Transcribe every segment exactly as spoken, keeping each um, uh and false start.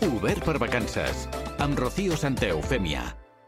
Obert per vacances. Amb Rocío Santa Eufèmia.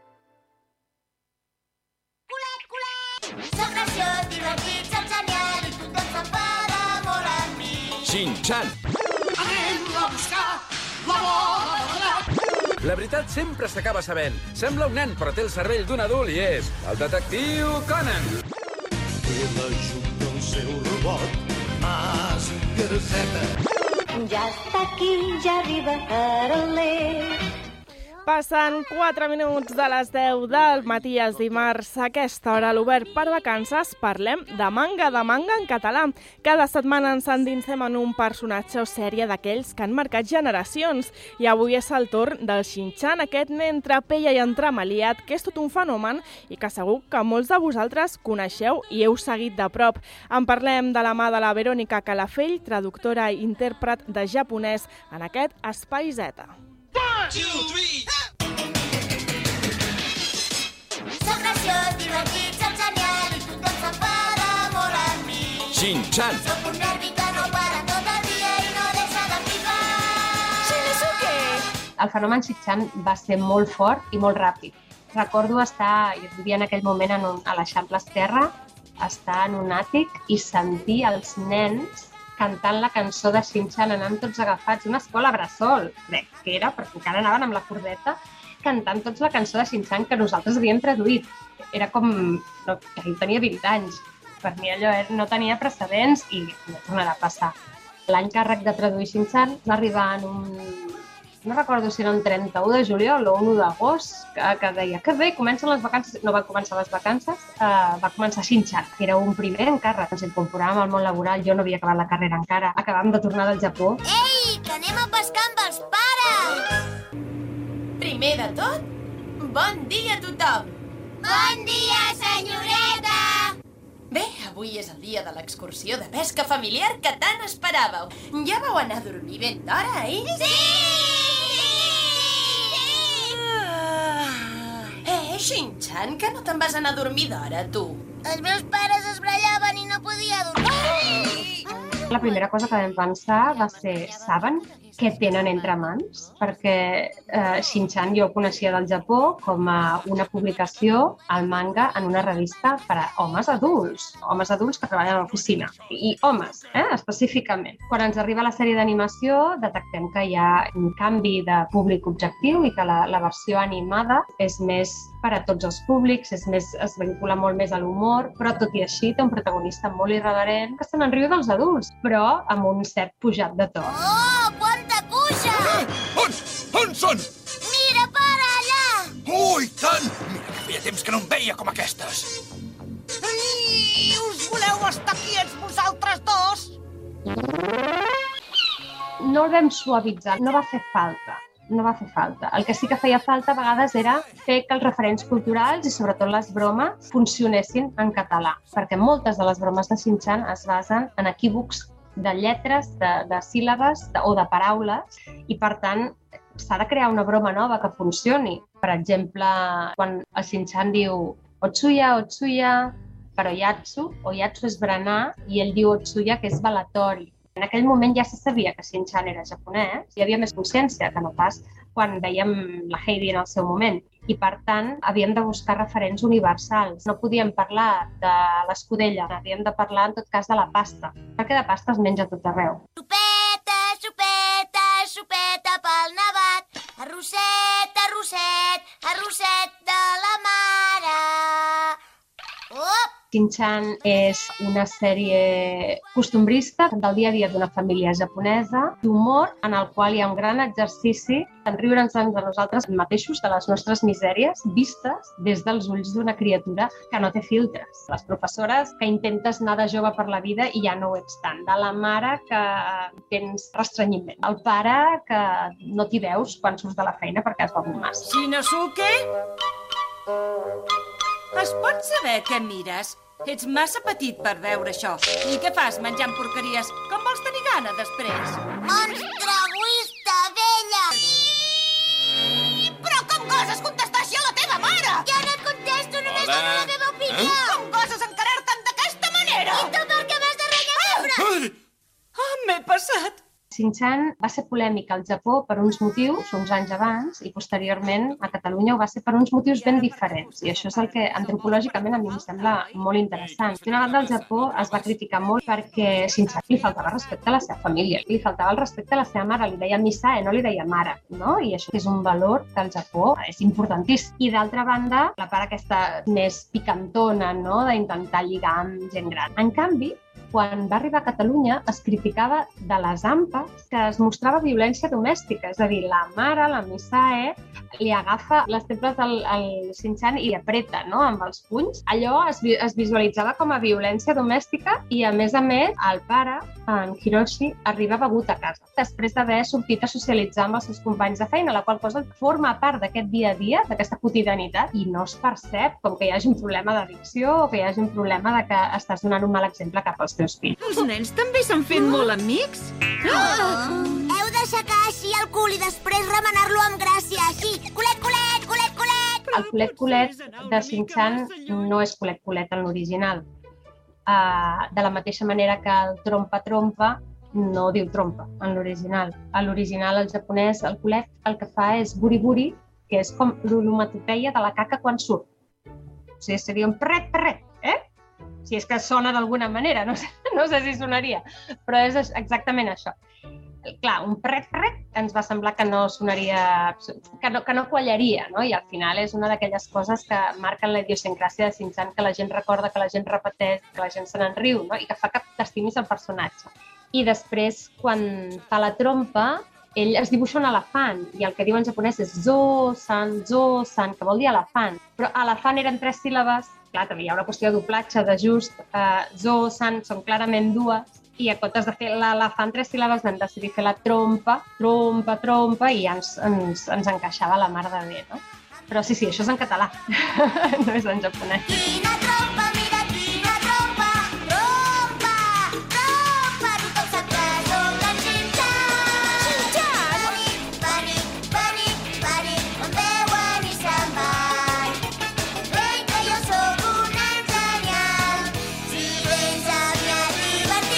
Culet, culet! Soc graciós, divertit, soc genial i tothom s'enfada molt amb mi. Shin-chan! Anem a buscar la bola de gat! La veritat sempre s'acaba sabent. Sembla un nen, però té el cervell d'un adult i és el detectiu Conan. I l'ajuda el seu robot, Mas Garzeta. Ja està aquí, ja arriba Caroler. Passen quatre minuts de les deu del matí els dimarts. A aquesta hora, a l'Obert per Vacances, parlem de manga, de manga en català. Cada setmana ens endinsem en un personatge o sèrie d'aquells que han marcat generacions. I avui és el torn del Shin-chan, aquest nen entre pella i entremaliat, que és tot un fenomen i que segur que molts de vosaltres coneixeu i heu seguit de prop. En parlem de la mà de la Verònica Calafell, traductora i intèrpret de japonès en aquest Espai Z. Soc graciós, divertit, soc genial i tothom s'enfada molt amb mi. Shin-chan! Soc un nervi que no para tot el dia i no deixa de flipar. Shinizuke! El fenomen Shin-chan va ser molt fort i molt ràpid. Recordo estar, jo vivia en aquell moment en un, a l'Eixample Esquerra, estar en un àtic i sentir els nens cantant la cançó de Shin-chan, anant tots agafats, una escola bressol, crec que era, perquè encara anaven amb la cordeta, cantant tots la cançó de Shin-chan que nosaltres havíem traduït. Era com... No, jo tenia vint anys. Per mi allò no tenia precedents i no tornarà a passar. L'any càrrec de traduir Shin-chan va arribar en un... No recordo si era un trenta-u de juliol o un u d'agost, que, que deia que bé, comencen les vacances. No van començar les vacances, eh, va començar Shin-chan, que era un primer encàrrec. Ens incorporàvem al món laboral, jo no havia acabat la carrera encara. Acabàvem de tornar del Japó. Ei, que anem a pescar amb els pares! Primer de tot, bon dia a tothom! Bon dia, senyoreta! Bé, avui és el dia de l'excursió de pesca familiar que tant esperàveu. Ja vau anar a dormir ben d'hora, eh? Sí! Eh, Shin-chan, que no te'n vas anar a dormir d'hora, tu? Els meus pares es brallaven i no podia dormir. La primera cosa que vam pensar va ser, saben què tenen entre mans? Perquè eh, Shin-chan jo ho coneixia del Japó com a una publicació al manga en una revista per a homes adults, homes adults que treballen a l'oficina, i homes, eh, específicament. Quan ens arriba la sèrie d'animació, detectem que hi ha un canvi de públic objectiu i que la, la versió animada és més per a tots els públics, és més, es vincula molt més a l'humor, però tot i així té un protagonista molt irreverent que se n'enriu dels adults, però amb un cert pujat de to. Oh, quanta cuixa! Eh, on? On són? Mira, para, allà! Oh, i tant! Mira que feia temps que no em veia com aquestes. I us voleu estar quiets vosaltres dos? No el vam suavitzar, no va fer falta. No va fer falta. El que sí que feia falta a vegades era fer que els referents culturals i sobretot les bromes funcionessin en català, perquè moltes de les bromes de Shin-chan es basen en equívocs de lletres, de, de síl·labes de, o de paraules, i per tant s'ha de crear una broma nova que funcioni. Per exemple, quan el Shin-chan diu Otsuya, Otsuya, per Oyatsu, Oyatsu és berenar i ell diu Otsuya, que és balatori. En aquell moment ja se sabia que Shin-chan era japonès, hi havia més consciència que no pas quan veiem la Heidi en el seu moment. I, per tant, havíem de buscar referents universals. No podíem parlar de l'escudella, havíem de parlar, en tot cas, de la pasta, perquè de pasta es menja a tot arreu. Sopeta, sopeta, sopeta pel nevat, arrosset, arrosset, arrosset de la mare. Oh! Shin-chan és una sèrie costumbrista del dia a dia d'una família japonesa, d'humor en el qual hi ha un gran exercici en riure'ns de nosaltres mateixos, de les nostres misèries, vistes des dels ulls d'una criatura que no té filtres. Les professores que intentes anar de jove per la vida i ja no ho ets tant. De la mare que tens restrenyiment. El pare que no t'hi veus quan surts de la feina perquè has begut massa. Shinosuke? Es pot saber què mires? Ets massa petit per veure això. I què fas menjant porqueries? Com vols tenir gana després? Monstre egoista, vella! Però com goses contestar així a la teva mare? Ja no et contesto, només Hola. dono la meva opinió! Com goses encarar-te'n d'aquesta manera? I tu per què m'has de renyar sempre? Ah, m'he passat. Shin-chan va ser polèmic al Japó per uns motius, uns anys abans, i posteriorment a Catalunya ho va ser per uns motius ben diferents. I això és el que antropològicament a mi em sembla molt interessant. D'una banda, al Japó es va criticar molt perquè Shin-chan li faltava respecte a la seva família, li faltava el respecte a la seva mare, li deia misae, no li deia mare, no? I això és un valor que al Japó és importantíssim. I d'altra banda, la part aquesta més picantona, no?, d'intentar lligar amb gent gran. En canvi, quan va arribar a Catalunya es criticava de les ampes que es mostrava violència domèstica, és a dir, la mare, la misae, li agafa les temples al, al Shin-chan i apreta, no?, amb els punys. Allò es, es visualitzava com a violència domèstica i, a més a més, el pare, en Hiroshi, arriba begut a casa, després d'haver sortit a socialitzar amb els seus companys de feina, la qual cosa forma part d'aquest dia a dia, d'aquesta quotidianitat, i no es percep com que hi hagi un problema d'addicció o que hi hagi un problema de que estàs donant un mal exemple cap als teus fills. Els nens també s'han fet molt amics? Oh! Heu d'aixecar així el cul i després remenar-lo amb gràcia, així. Culet, culet, culet, culet! El culet-culet de Shin-chan no és culet-culet en l'original. Uh, de la mateixa manera que el trompa-trompa no diu trompa en l'original. A l'original, el japonès, el culet, el que fa és buri-buri, que és com l'onomatopeia de la caca quan surt. O sigui, seria un perret-perret, eh? Si és que sona d'alguna manera, no sé, no sé si sonaria, però és exactament això. Clar, un perret-perret ens va semblar que no sonaria, que no, que no quallaria, no? I al final és una d'aquelles coses que marquen la idiosincràsia de Shin-chan, que la gent recorda, que la gent repeteix, que la gent se n'en riu, no? I que fa que t'estimis el personatge. I després, quan fa la trompa, ell es dibuixa un elefant, i el que diu en japonès és zo-san, zo-san, que vol dir elefant. Però elefant eren tres síl·labes, clar, també hi ha una qüestió de doblatge, d'ajust, uh, zo-san són clarament dues, i a comptes de fer l'elefant tres síl·labes vam decidir fer la trompa, trompa, trompa, i ja ens, ens, ens encaixava la mar de bé, no? Però sí, sí, això és en català, no és en japonès. Quina trompa, mira quina trompa, trompa, trompa, tothom sap que som en Shin-chan. Shin-chan! Panic, panic, panic, panic, em veuen i se'n van. Veig que jo sóc un nen genial, si vens aviat divertiran.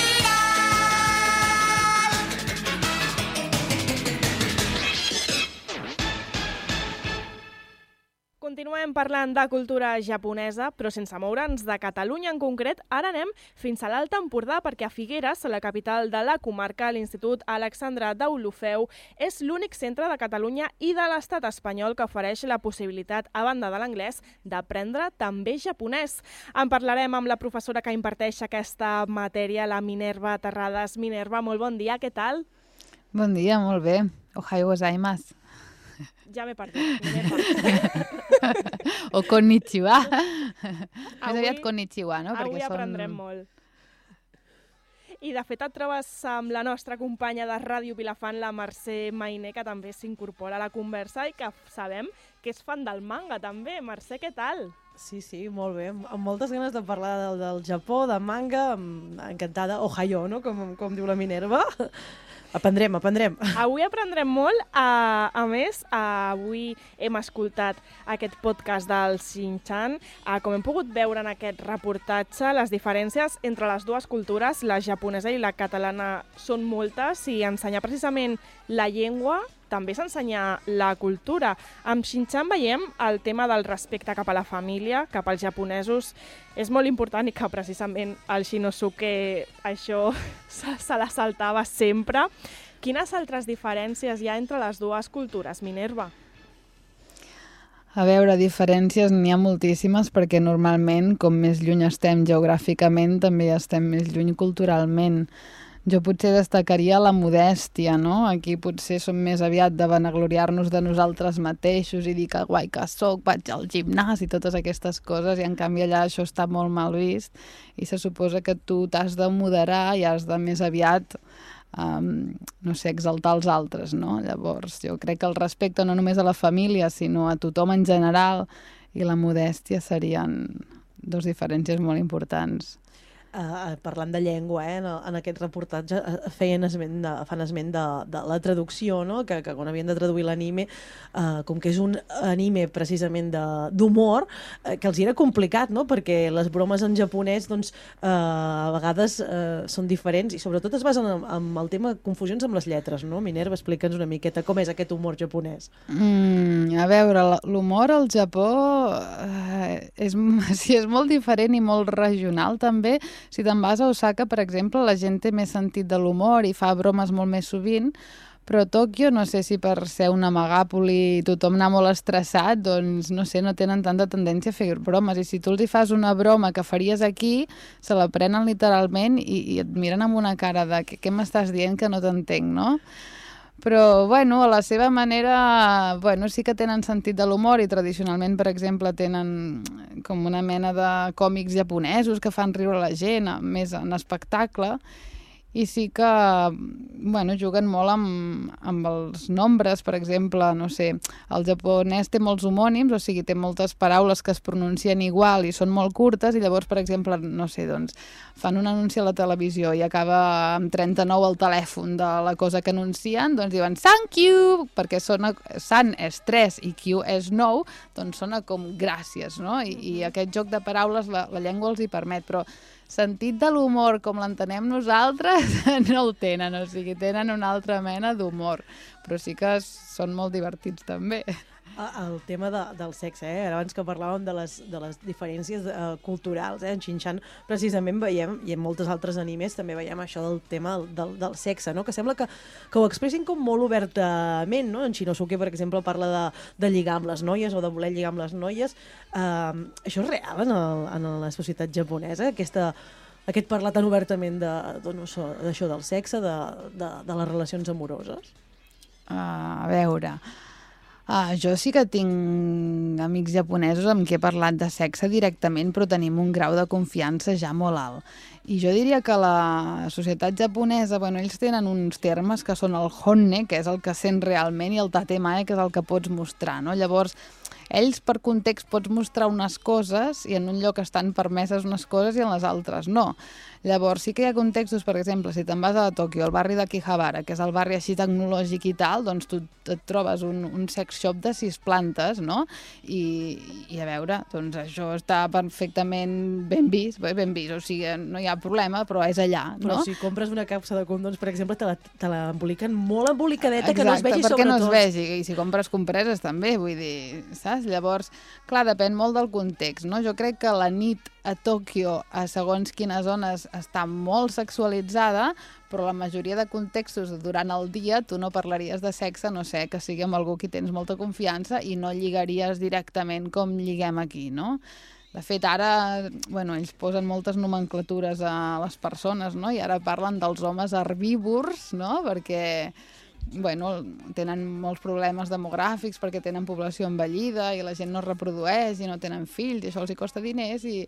Continuem parlant de cultura japonesa, però sense moure'ns de Catalunya en concret. Ara anem fins a l'Alt Empordà, perquè a Figueres, la capital de la comarca, l'Institut Alexandre Deulofeu és l'únic centre de Catalunya i de l'Estat espanyol que ofereix la possibilitat, a banda de l'anglès, d'aprendre també japonès. En parlarem amb la professora que imparteix aquesta matèria, la Minerva Terrades. Minerva, molt bon dia, què tal? Bon dia, molt bé. Ohayou gozaimasu. Ja m'he perdut, Minerva. O konnichiwa. Més aviat konnichiwa, no? Avui Perquè aprendrem són... molt. I de fet et trobes amb la nostra companya de Ràdio Vilafant, la Mercè Mainer, que també s'incorpora a la conversa i que sabem que és fan del manga també. Mercè, què tal? Sí, sí, molt bé. Amb moltes ganes de parlar del, del Japó, de manga, encantada. Ohayou, no? Com, com diu la Minerva. Aprendrem, aprendrem. Avui aprendrem molt. A, a més, a, avui hem escoltat aquest podcast del Shin-chan. A, com hem pogut veure en aquest reportatge, les diferències entre les dues cultures, la japonesa i la catalana, són moltes, i ensenyar precisament la llengua també és ensenyar la cultura. Amb Shin-chan veiem el tema del respecte cap a la família, cap als japonesos. És molt important i que precisament el Shinosuke això se, se la saltava sempre. Quines altres diferències hi ha entre les dues cultures, Minerva? A veure, diferències n'hi ha moltíssimes perquè normalment, com més lluny estem geogràficament, també estem més lluny culturalment. Jo potser destacaria la modèstia, no? Aquí potser som més aviat de vanagloriar-nos de nosaltres mateixos i dir que guai que soc, vaig al gimnàs i totes aquestes coses, i en canvi allà això està molt mal vist i se suposa que tu t'has de moderar i has de més aviat, um, no sé, exaltar els altres, no? Llavors, jo crec que el respecte no només a la família, sinó a tothom en general, i la modèstia serien dos diferències molt importants. Uh, parlant de llengua, eh, en, en aquest reportatge uh, feien esment de, fan esment de, de la traducció, no? que, que quan havien de traduir l'anime, uh, com que és un anime precisament d'humor, uh, que els era complicat, no? perquè les bromes en japonès doncs, uh, a vegades uh, són diferents i sobretot es basen en, en el tema de confusions amb les lletres, no? Minerva, explica'ns una miqueta com és aquest humor japonès. Mm, a veure, l'humor al Japó uh, és, sí, és molt diferent i molt regional també. Si te'n vas a Osaka, per exemple, la gent té més sentit de l'humor i fa bromes molt més sovint, però a Tòquio, no sé si per ser una megàpoli i tothom anar molt estressat, doncs, no sé, no tenen tanta tendència a fer bromes. I si tu els hi fas una broma que faries aquí, se la prenen literalment i, i et miren amb una cara de què m'estàs dient que no t'entenc, no? Però, bueno, a la seva manera, bueno, sí que tenen sentit de l'humor i tradicionalment, per exemple, tenen com una mena de còmics japonesos que fan riure la gent, més en espectacle, i sí que, bueno, juguen molt amb, amb els nombres, per exemple, no sé, el japonès té molts homònims, o sigui, té moltes paraules que es pronuncien igual i són molt curtes, i llavors, per exemple, no sé, doncs, fan un anunci a la televisió i acaba amb trenta-nou al telèfon de la cosa que anuncien, doncs diuen thank you, perquè sona, san és tres i Q és nou, doncs sona com gràcies, no? I, i aquest joc de paraules la, la llengua els hi permet, però sentit de l'humor com l'entenem nosaltres no el tenen, o sigui, tenen una altra mena d'humor, però sí que són molt divertits també. El tema de, del sexe, eh? Abans que parlàvem de les, de les diferències eh, culturals, eh? En Shin-chan precisament veiem, i en moltes altres animes també veiem això del tema del, del sexe, no? Que sembla que, que ho expressin com molt obertament, no? En Shinosuke, per exemple, parla de, de lligar amb les noies o de voler lligar amb les noies. Uh, això és real en, el, en la societat japonesa, aquesta, aquest parlar tan obertament d'això de, del sexe, de, de, de les relacions amoroses? Uh, a veure... Uh, jo sí que tinc amics japonesos amb qui he parlat de sexe directament, però tenim un grau de confiança ja molt alt. I jo diria que la societat japonesa, bueno, ells tenen uns termes que són el honne, que és el que sent realment, i el tatemae, que és el que pots mostrar, no? Llavors, ells per context pots mostrar unes coses i en un lloc estan permeses unes coses i en les altres no. Llavors sí que hi ha contextos, per exemple, si te'n vas a Tòquio, al barri d'Akihabara, que és el barri així tecnològic i tal, doncs tu et trobes un, un sex shop de sis plantes, no? I, i a veure, doncs això està perfectament ben vist, ben vist, o sigui, no hi ha problema, però és allà, no? Però si compres una capsa de condons, per exemple, te la, te la emboliquen molt embolicadeta, exacte, que no es vegi sobretot. Exacte, perquè no es vegi, i si compres compreses també, vull dir, saps? Llavors, clar, depèn molt del context, no? Jo crec que la nit a Tòquio, a segons quines zones, està molt sexualitzada, però la majoria de contextos durant el dia tu no parlaries de sexe, no sé, que sigui amb algú qui tens molta confiança i no lligaries directament com lliguem aquí, no? De fet, ara, bueno, ells posen moltes nomenclatures a les persones, no? I ara parlen dels homes herbívors, no? Perquè, bueno, tenen molts problemes demogràfics perquè tenen població envellida i la gent no es reprodueix i no tenen fills i això els hi costa diners i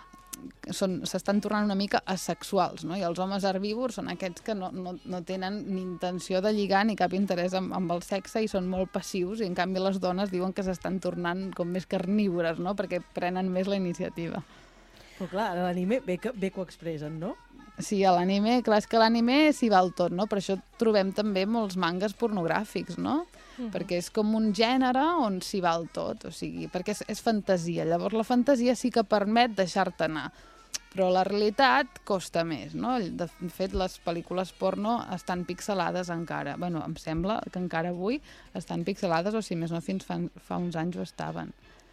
s'estan tornant una mica asexuals, no? I els homes herbívors són aquests que no, no, no tenen ni intenció de lligar ni cap interès amb, amb el sexe i són molt passius, i en canvi les dones diuen que s'estan tornant com més carnívores, no? Perquè prenen més la iniciativa. Però clar, a l'anime bé que, bé que ho expressen, no? Sí, a l'anime, clar, és que l'anime s'hi val tot, no? Per això trobem també molts mangas pornogràfics, no? Uh-huh. Perquè és com un gènere on s'hi val tot, o sigui, perquè és, és fantasia. Llavors la fantasia sí que permet deixar-te anar, però la realitat costa més, no? De fet, les pel·lícules porno estan pixelades encara. Bueno, em sembla que encara avui estan pixelades, o si més no, fins fa, fa uns anys ho estaven.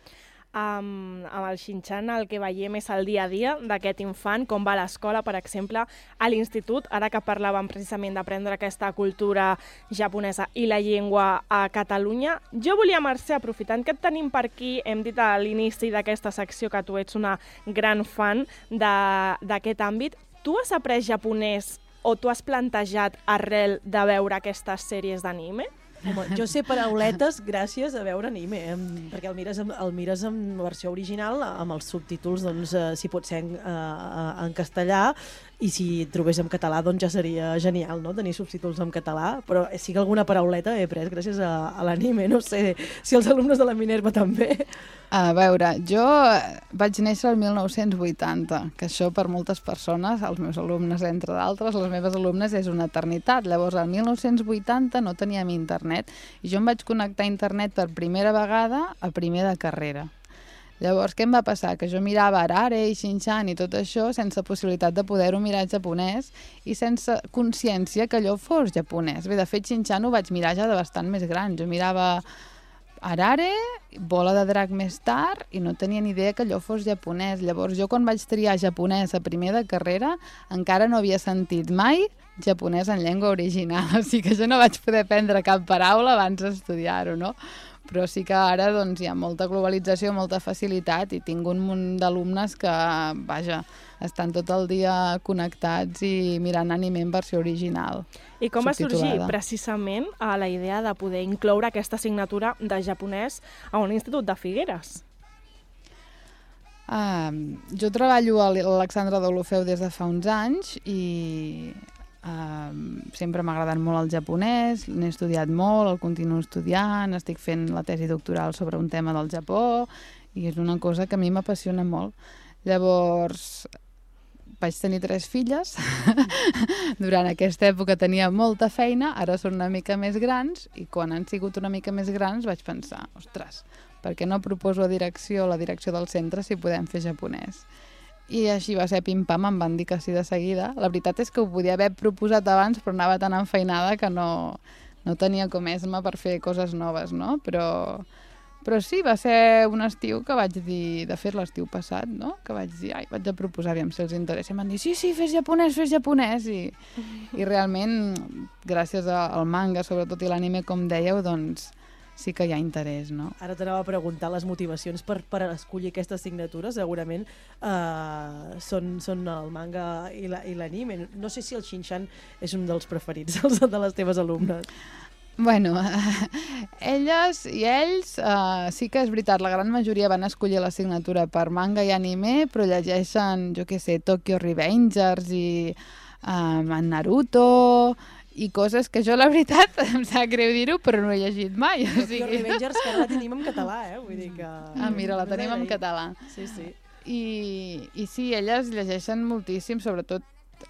Um, amb el Shin-chan el que veiem és el dia a dia d'aquest infant, com va a l'escola, per exemple, a l'institut, ara que parlàvem precisament d'aprendre aquesta cultura japonesa i la llengua a Catalunya. Jo volia, Mercè, aprofitant que et tenim per aquí, hem dit a l'inici d'aquesta secció que tu ets una gran fan d'aquest àmbit, tu has après japonès o tu has plantejat arrel de veure aquestes sèries d'anime? Home, jo sé parauletes gràcies a veure anime, eh? Perquè el mires, el mires en versió original, amb els subtítols, doncs, eh, si pot ser en, eh, en castellà, i si trobés en català doncs ja seria genial, no?, tenir subtítols en català, però sí que alguna parauleta he pres gràcies a, a l'anime, no sé si els alumnes de la Minerva també. A veure, jo vaig néixer el mil nou-cents vuitanta, que això per moltes persones, els meus alumnes entre d'altres, les meves alumnes, és una eternitat. Llavors, el mil nou-cents vuitanta no teníem internet i jo em vaig connectar a internet per primera vegada a primer de carrera. Llavors, què em va passar? Que jo mirava Arare i Shin-chan i tot això sense possibilitat de poder-ho mirar japonès i sense consciència que allò fos japonès. Bé, de fet, Shin-chan ho vaig mirar ja de bastant més gran. Jo mirava Arare, Bola de Drac més tard, i no tenia ni idea que allò fos japonès. Llavors, jo quan vaig triar japonès a primer de carrera, encara no havia sentit mai japonès en llengua original. O sigui que jo no vaig poder aprendre cap paraula abans d'estudiar-ho, no? Però sí que ara doncs, hi ha molta globalització, molta facilitat, i tinc un munt d'alumnes que, vaja, estan tot el dia connectats i mirant anime en versió original. I com va sorgir precisament a la idea de poder incloure aquesta assignatura de japonès a un institut de Figueres? Uh, jo treballo a l'Alexandre Deulofeu des de fa uns anys i Uh, sempre m'ha agradat molt el japonès, n'he estudiat molt, el continuo estudiant, estic fent la tesi doctoral sobre un tema del Japó i és una cosa que a mi m'apassiona molt. Llavors, vaig tenir tres filles, durant aquesta època tenia molta feina, ara són una mica més grans i quan han sigut una mica més grans vaig pensar, ostres, per què no proposo a direcció, la direcció del centre, si podem fer japonès? I així va ser pim-pam, em van dir que sí de seguida. La veritat és que ho podia haver proposat abans, però anava tan enfeinada que no, no tenia com esma per fer coses noves, no? Però, però sí, va ser un estiu que vaig dir, de fet l'estiu passat, no? Que vaig dir, ai, vaig a proposar, aviam si els interessa. I em van dir, sí, sí, fes japonès, fes japonès. I, i realment, gràcies al manga, sobretot, i l'anime, com dèieu, doncs sí que hi ha interès, no? Ara t'anava a preguntar les motivacions per, per escollir aquesta assignatura. Segurament eh, són, són el manga i l'anime. La, no sé si el Shin-chan és un dels preferits de les teves alumnes. Bueno, elles i ells, uh, sí que és veritat, la gran majoria van escollir l'assignatura per manga i anime, però llegeixen, jo què sé, Tokyo Revengers i um, Naruto i coses que jo, la veritat, em sap greu dir-ho, però no he llegit mai. O sigui... Tokyo Revengers, que ara la tenim en català, eh? Vull dir que... Ah, mira, la tenim en català. Sí, sí. I, i sí, elles llegeixen moltíssim, sobretot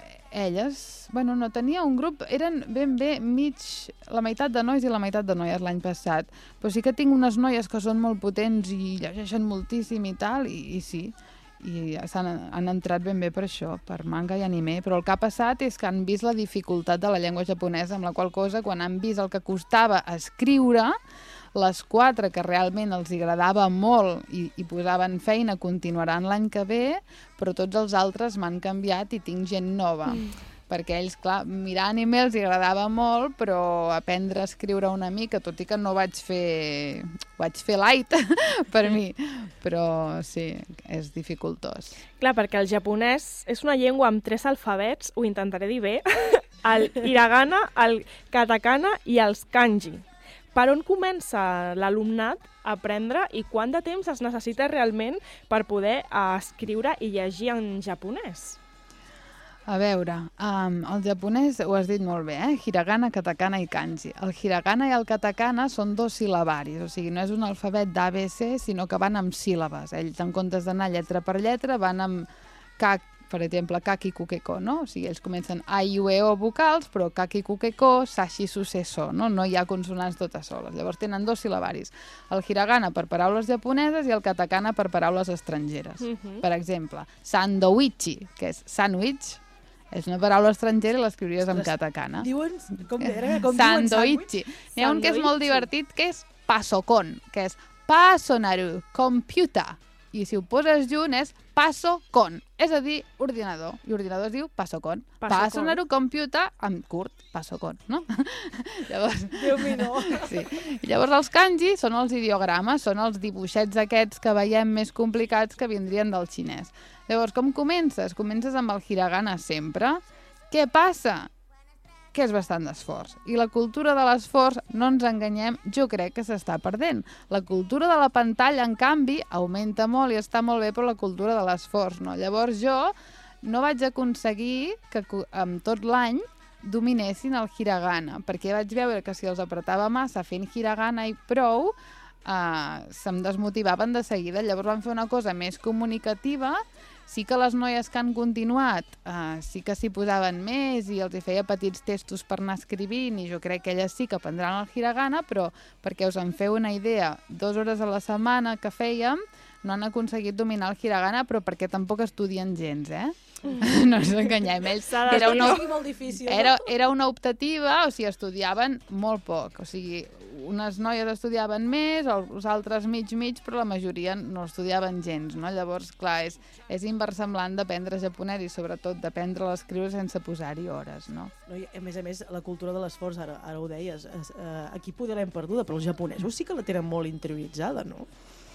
elles. Bueno, no, tenia un grup, eren ben bé mig, la meitat de nois i la meitat de noies l'any passat. Però sí que tinc unes noies que són molt potents i llegeixen moltíssim i tal, i, i sí, i han, han entrat ben bé per això, per manga i anime, però el que ha passat és que han vist la dificultat de la llengua japonesa, amb la qual cosa, quan han vist el que costava escriure, les quatre que realment els agradava molt i, i posaven feina continuaran l'any que ve, però tots els altres m'han canviat i tinc gent nova. Mm. Perquè ells, clar, mirar anime els agradava molt, però aprendre a escriure una mica, tot i que no vaig fer... vaig fer light per mi, però sí, és dificultós. Clar, perquè el japonès és una llengua amb tres alfabets, ho intentaré dir bé, el hiragana, el katakana i els kanji. Per on comença l'alumnat a aprendre i quant de temps es necessita realment per poder escriure i llegir en japonès? A veure, um, el japonès ho has dit molt bé, eh? Hiragana, katakana i kanji. El hiragana i el katakana són dos sil·labaris, o sigui, no és un alfabet d'A B C, sinó que van amb síl·labes. Ells, en comptes d'anar lletra per lletra, van amb kak, per exemple, kaki kukeko, no? O sigui, ells comencen a, i, u, e, o vocals, però kaki kukeko, sashi, su, se, so, no? No hi ha consonants totes soles. Llavors tenen dos sil·labaris. El hiragana per paraules japoneses i el katakana per paraules estrangeres. Uh-huh. Per exemple, sandoichi, que és sandwich, és una paraula estrangera i l'escriuries amb katakana. Diuen, com era, com sandoichi. N'hi ha un que és molt divertit, que és pasokon, que és pasonaru, computer. I si ho poses junt és pasokon, és a dir, ordinador. I ordinador es diu pasokon. Pasonaru computer, amb curt, pasokon, no? Llavors... Déu-mi-no. Sí. Llavors els kanji són els ideogrames, són els dibuixets aquests que veiem més complicats que vindrien del xinès. Llavors, com comences? Comences amb el hiragana sempre. Què passa? Que és bastant d'esforç. I la cultura de l'esforç, no ens enganyem, jo crec que s'està perdent. La cultura de la pantalla, en canvi, augmenta molt i està molt bé, però la cultura de l'esforç, no? Llavors jo no vaig aconseguir que amb tot l'any dominessin el hiragana, perquè vaig veure que si els apretava massa fent hiragana i prou, eh, se'm desmotivaven de seguida. Llavors van fer una cosa més comunicativa. Sí que les noies que han continuat eh, sí que s'hi posaven més i els hi feia petits testos per anar escrivint i jo crec que elles sí que aprendran el hiragana, però perquè us en feu una idea, dues hores a la setmana que fèiem no han aconseguit dominar el hiragana, però perquè tampoc estudien gens, eh? Mm. No ens enganyem, ells era una, molt difícil, no? era, era una optativa, o sigui, estudiaven molt poc, o sigui, unes noies estudiaven més, els altres mig-mig, però la majoria no estudiaven gens, no? Llavors, clar, és, és inversemblant d'aprendre japonès i sobretot d'aprendre a escriure sense posar-hi hores, no? No, i a més a més, la cultura de l'esforç, ara, ara ho deies, es, eh, aquí poder l'hem perduda, però els japonesos sí que la tenen molt interioritzada, no?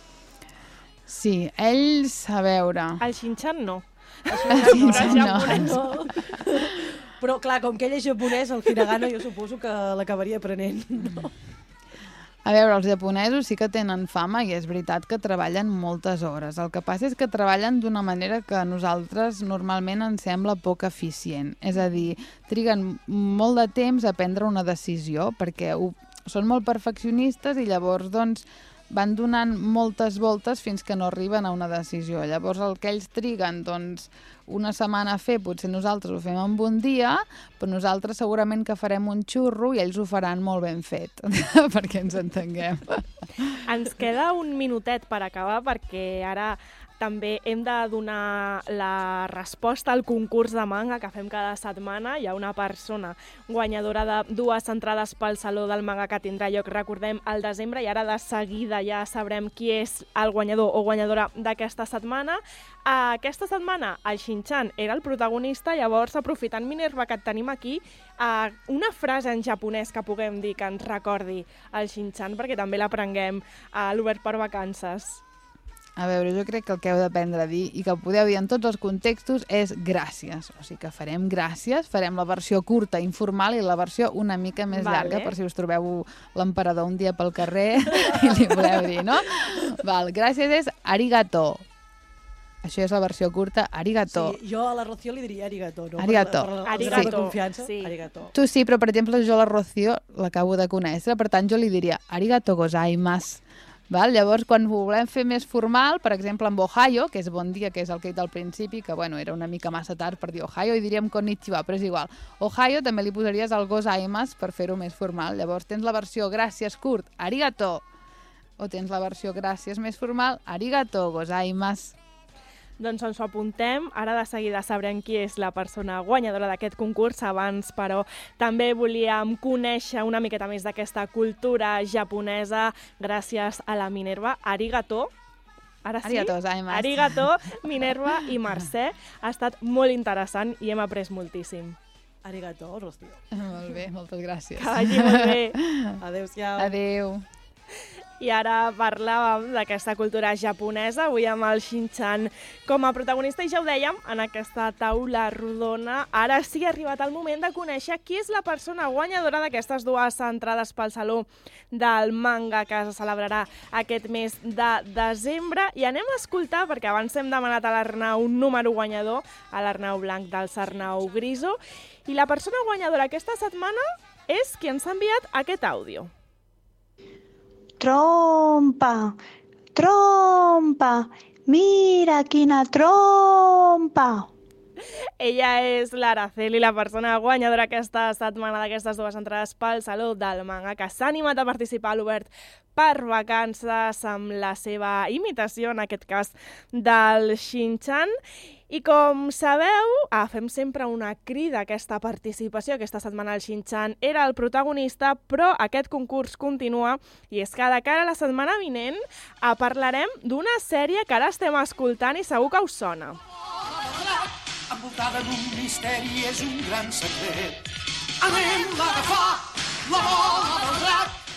Sí, ells, a veure... El Shin-chan no. El Shin-chan no. no. Però, clar, com que ell és japonès, el hiragana jo suposo que l'acabaria aprenent, no? A veure, els japonesos sí que tenen fama i és veritat que treballen moltes hores. El que passa és que treballen d'una manera que a nosaltres normalment ens sembla poc eficient. És a dir, triguen molt de temps a prendre una decisió perquè ho, són molt perfeccionistes i llavors, doncs, van donant moltes voltes fins que no arriben a una decisió. Llavors, el que ells triguen, doncs, una setmana a fer, potser nosaltres ho fem en un dia, però nosaltres segurament que farem un xurro i ells ho faran molt ben fet, perquè ens entenguem. Ens queda un minutet per acabar, perquè ara també hem de donar la resposta al concurs de manga que fem cada setmana. Hi ha una persona guanyadora de dues entrades pel Saló del Manga que tindrà lloc, recordem, al desembre, i ara de seguida ja sabrem qui és el guanyador o guanyadora d'aquesta setmana. Aquesta setmana el Shin-chan era el protagonista, llavors, aprofitant, Minerva, que et tenim aquí, una frase en japonès que puguem dir que ens recordi el Shin-chan, perquè també l'aprenguem a l'Obert per Vacances. A veure, jo crec que el que heu d'aprendre a dir i que podeu dir en tots els contextos és gràcies. O sigui que farem gràcies, farem la versió curta, informal, i la versió una mica més vale. llarga, per si us trobeu l'emperador un dia pel carrer i li voleu dir, no? Val, gràcies és arigato. Això és la versió curta, arigato. Sí, jo a la Rocío li diria arigato, no? Arigato. Per, per, arigato. per la confiança, sí. Arigato. Tu sí, però per exemple jo a la Rocío l'acabo de conèixer, per tant jo li diria arigato gozaimasu. Val? Llavors, quan ho volem fer més formal, per exemple, amb Ohayo, que és bon dia, que és el que he dit al principi, que bueno, era una mica massa tard per dir Ohayo, i diríem konnichiwa, però és igual. Ohayo també li posaries el gozaimasu per fer-ho més formal. Llavors tens la versió gràcies curt, arigato, o tens la versió gràcies més formal, arigato gozaimasu. Doncs ens ho apuntem. Ara de seguida sabrem qui és la persona guanyadora d'aquest concurs. Abans, però, també volíem conèixer una miqueta més d'aquesta cultura japonesa gràcies a la Minerva. Arigato. Ara sí? Arigato gozaimasu. Arigato, Minerva i Mercè. Ha estat molt interessant i hem après moltíssim. Arigato, Rocío. Molt bé, moltes gràcies. Que vagi molt bé. Adéu-siau. Adéu. I ara parlàvem d'aquesta cultura japonesa, avui amb el Shin-chan com a protagonista, i ja ho dèiem, en aquesta taula rodona. Ara sí ha arribat el moment de conèixer qui és la persona guanyadora d'aquestes dues entrades pel Saló del Manga que se celebrarà aquest mes de desembre. I anem a escoltar, perquè abans hem demanat a l'Arnau un número guanyador, a l'Arnau Blanc del Sarnau Griso, i la persona guanyadora aquesta setmana és qui ens ha enviat aquest àudio. Trompa, trompa, mira quina trompa. Ella és l'Araceli, la persona guanyadora aquesta setmana d'aquestes dues entrades pel Saló del Manga, que s'ha animat a participar a l'Obert per Vacances amb la seva imitació, en aquest cas, del Shin-chan. I com sabeu, ah, fem sempre una crida a aquesta participació. Aquesta setmana el Shin-chan era el protagonista, però aquest concurs continua, i és que de cara a la setmana vinent ah, parlarem d'una sèrie que ara estem escoltant i segur que us sona. Envoltada d'un misteri, és un gran secret. Anem a agafar la bola del drac.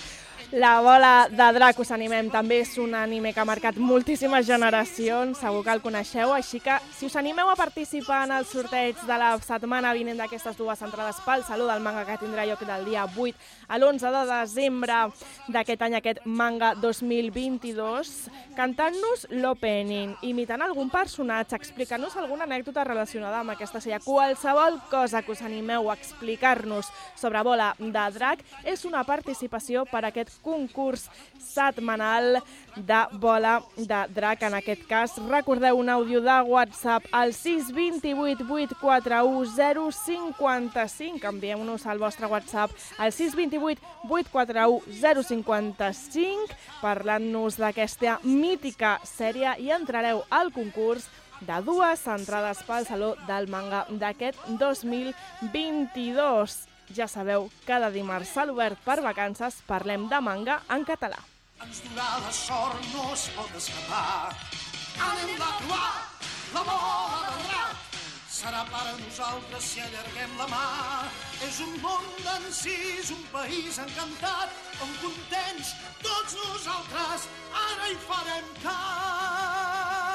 La bola de drac, us animem, també és un anime que ha marcat moltíssimes generacions, segur que el coneixeu, així que si us animeu a participar en el sorteig de la setmana vinent d'aquestes dues entrades pel Saló del Manga que tindrà lloc del dia vuit a l'onze de desembre d'aquest any, aquest manga dos mil vint-i-dos, cantant-nos l'opening, imitant algun personatge, explicant-nos alguna anècdota relacionada amb aquesta sèrie, qualsevol cosa que us animeu a explicar-nos sobre bola de drac és una participació per a aquest concurs setmanal de bola de drac. En aquest cas, recordeu un àudio de WhatsApp al sis dos vuit vuit quatre u zero cinc cinc. Envieu-nos al vostre WhatsApp al sis dos vuit vuit quatre u zero cinc cinc parlant-nos d'aquesta mítica sèrie i entrareu al concurs de dues entrades pel Saló del Manga d'aquest dos mil vint-i-dos. Ja sabeu, cada dimarts a l'Obert per Vacances parlem de manga en català. Ens durà la sort, no es pot escapar. Anem a trobar la bola de drac. Serà per a nosaltres si allarguem la mà. És un món d'encís, un país encantat, on contents tots nosaltres ara hi farem cap.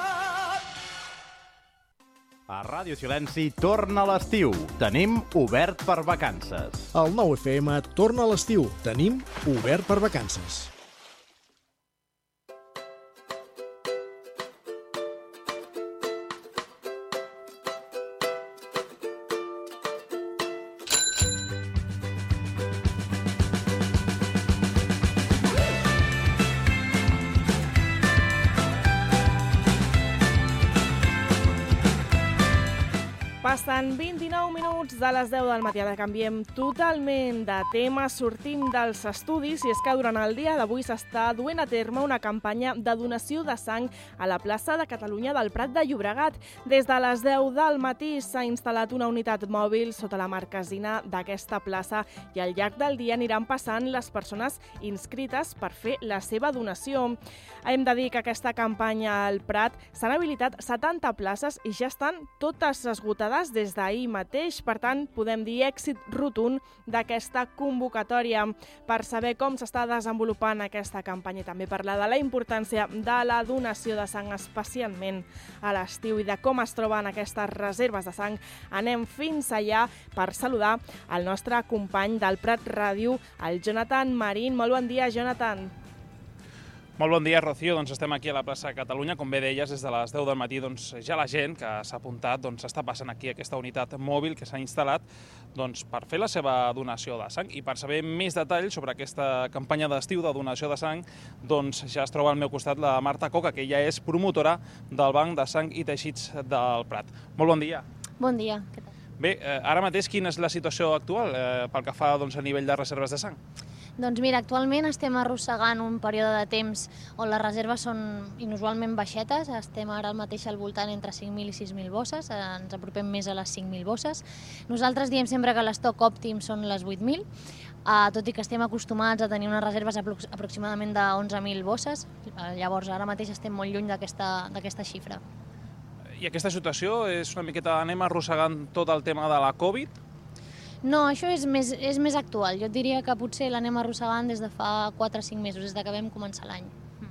A Ràdio Silenci torna l'estiu. Tenim Obert per Vacances. El nou F M torna a l'estiu. Tenim Obert per Vacances. Passen vint-i-nou minuts de les deu del matí. Ara canviem totalment de tema, sortim dels estudis i és que durant el dia d'avui s'està duent a terme una campanya de donació de sang a la plaça de Catalunya del Prat de Llobregat. Des de les deu del matí s'ha instal·lat una unitat mòbil sota la marquesina d'aquesta plaça i al llarg del dia aniran passant les persones inscrites per fer la seva donació. Hem de dir que aquesta campanya al Prat s'han habilitat setanta places i ja estan totes esgotades des d'ahir mateix, per tant, podem dir èxit rotund d'aquesta convocatòria. Per saber com s'està desenvolupant aquesta campanya i també parlar de la importància de la donació de sang, especialment a l'estiu, i de com es troben aquestes reserves de sang, anem fins allà per saludar el nostre company del Prat Ràdio, el Jonathan Marín. Molt bon dia, Jonathan. Molt bon dia, Rocío. Doncs estem aquí a la plaça Catalunya. Com bé deies, des de les deu del matí doncs, ja la gent que s'ha apuntat doncs, està passant aquí aquesta unitat mòbil que s'ha instal·lat doncs, per fer la seva donació de sang. I per saber més detalls sobre aquesta campanya d'estiu de donació de sang, doncs, ja es troba al meu costat la Marta Coca, que ja és promotora del Banc de Sang i Teixits del Prat. Molt bon dia. Bon dia. Què tal? Bé, eh, ara mateix quina és la situació actual eh, pel que fa doncs, a nivell de reserves de sang? Doncs mira, actualment estem arrossegant un període de temps on les reserves són inusualment baixetes. Estem ara al mateix al voltant entre cinc mil i sis mil bosses, ens apropem més a les cinc mil bosses. Nosaltres diem sempre que l'estoc òptim són les vuit mil, tot i que estem acostumats a tenir unes reserves aproximadament d'onze mil bosses. Llavors ara mateix estem molt lluny d'aquesta xifra. I aquesta situació és una miqueta, anem arrossegant tot el tema de la Covid? No, això és més, és més actual. Jo et diria que potser l'anem arrossegant des de fa quatre o cinc mesos, des que vam començar l'any.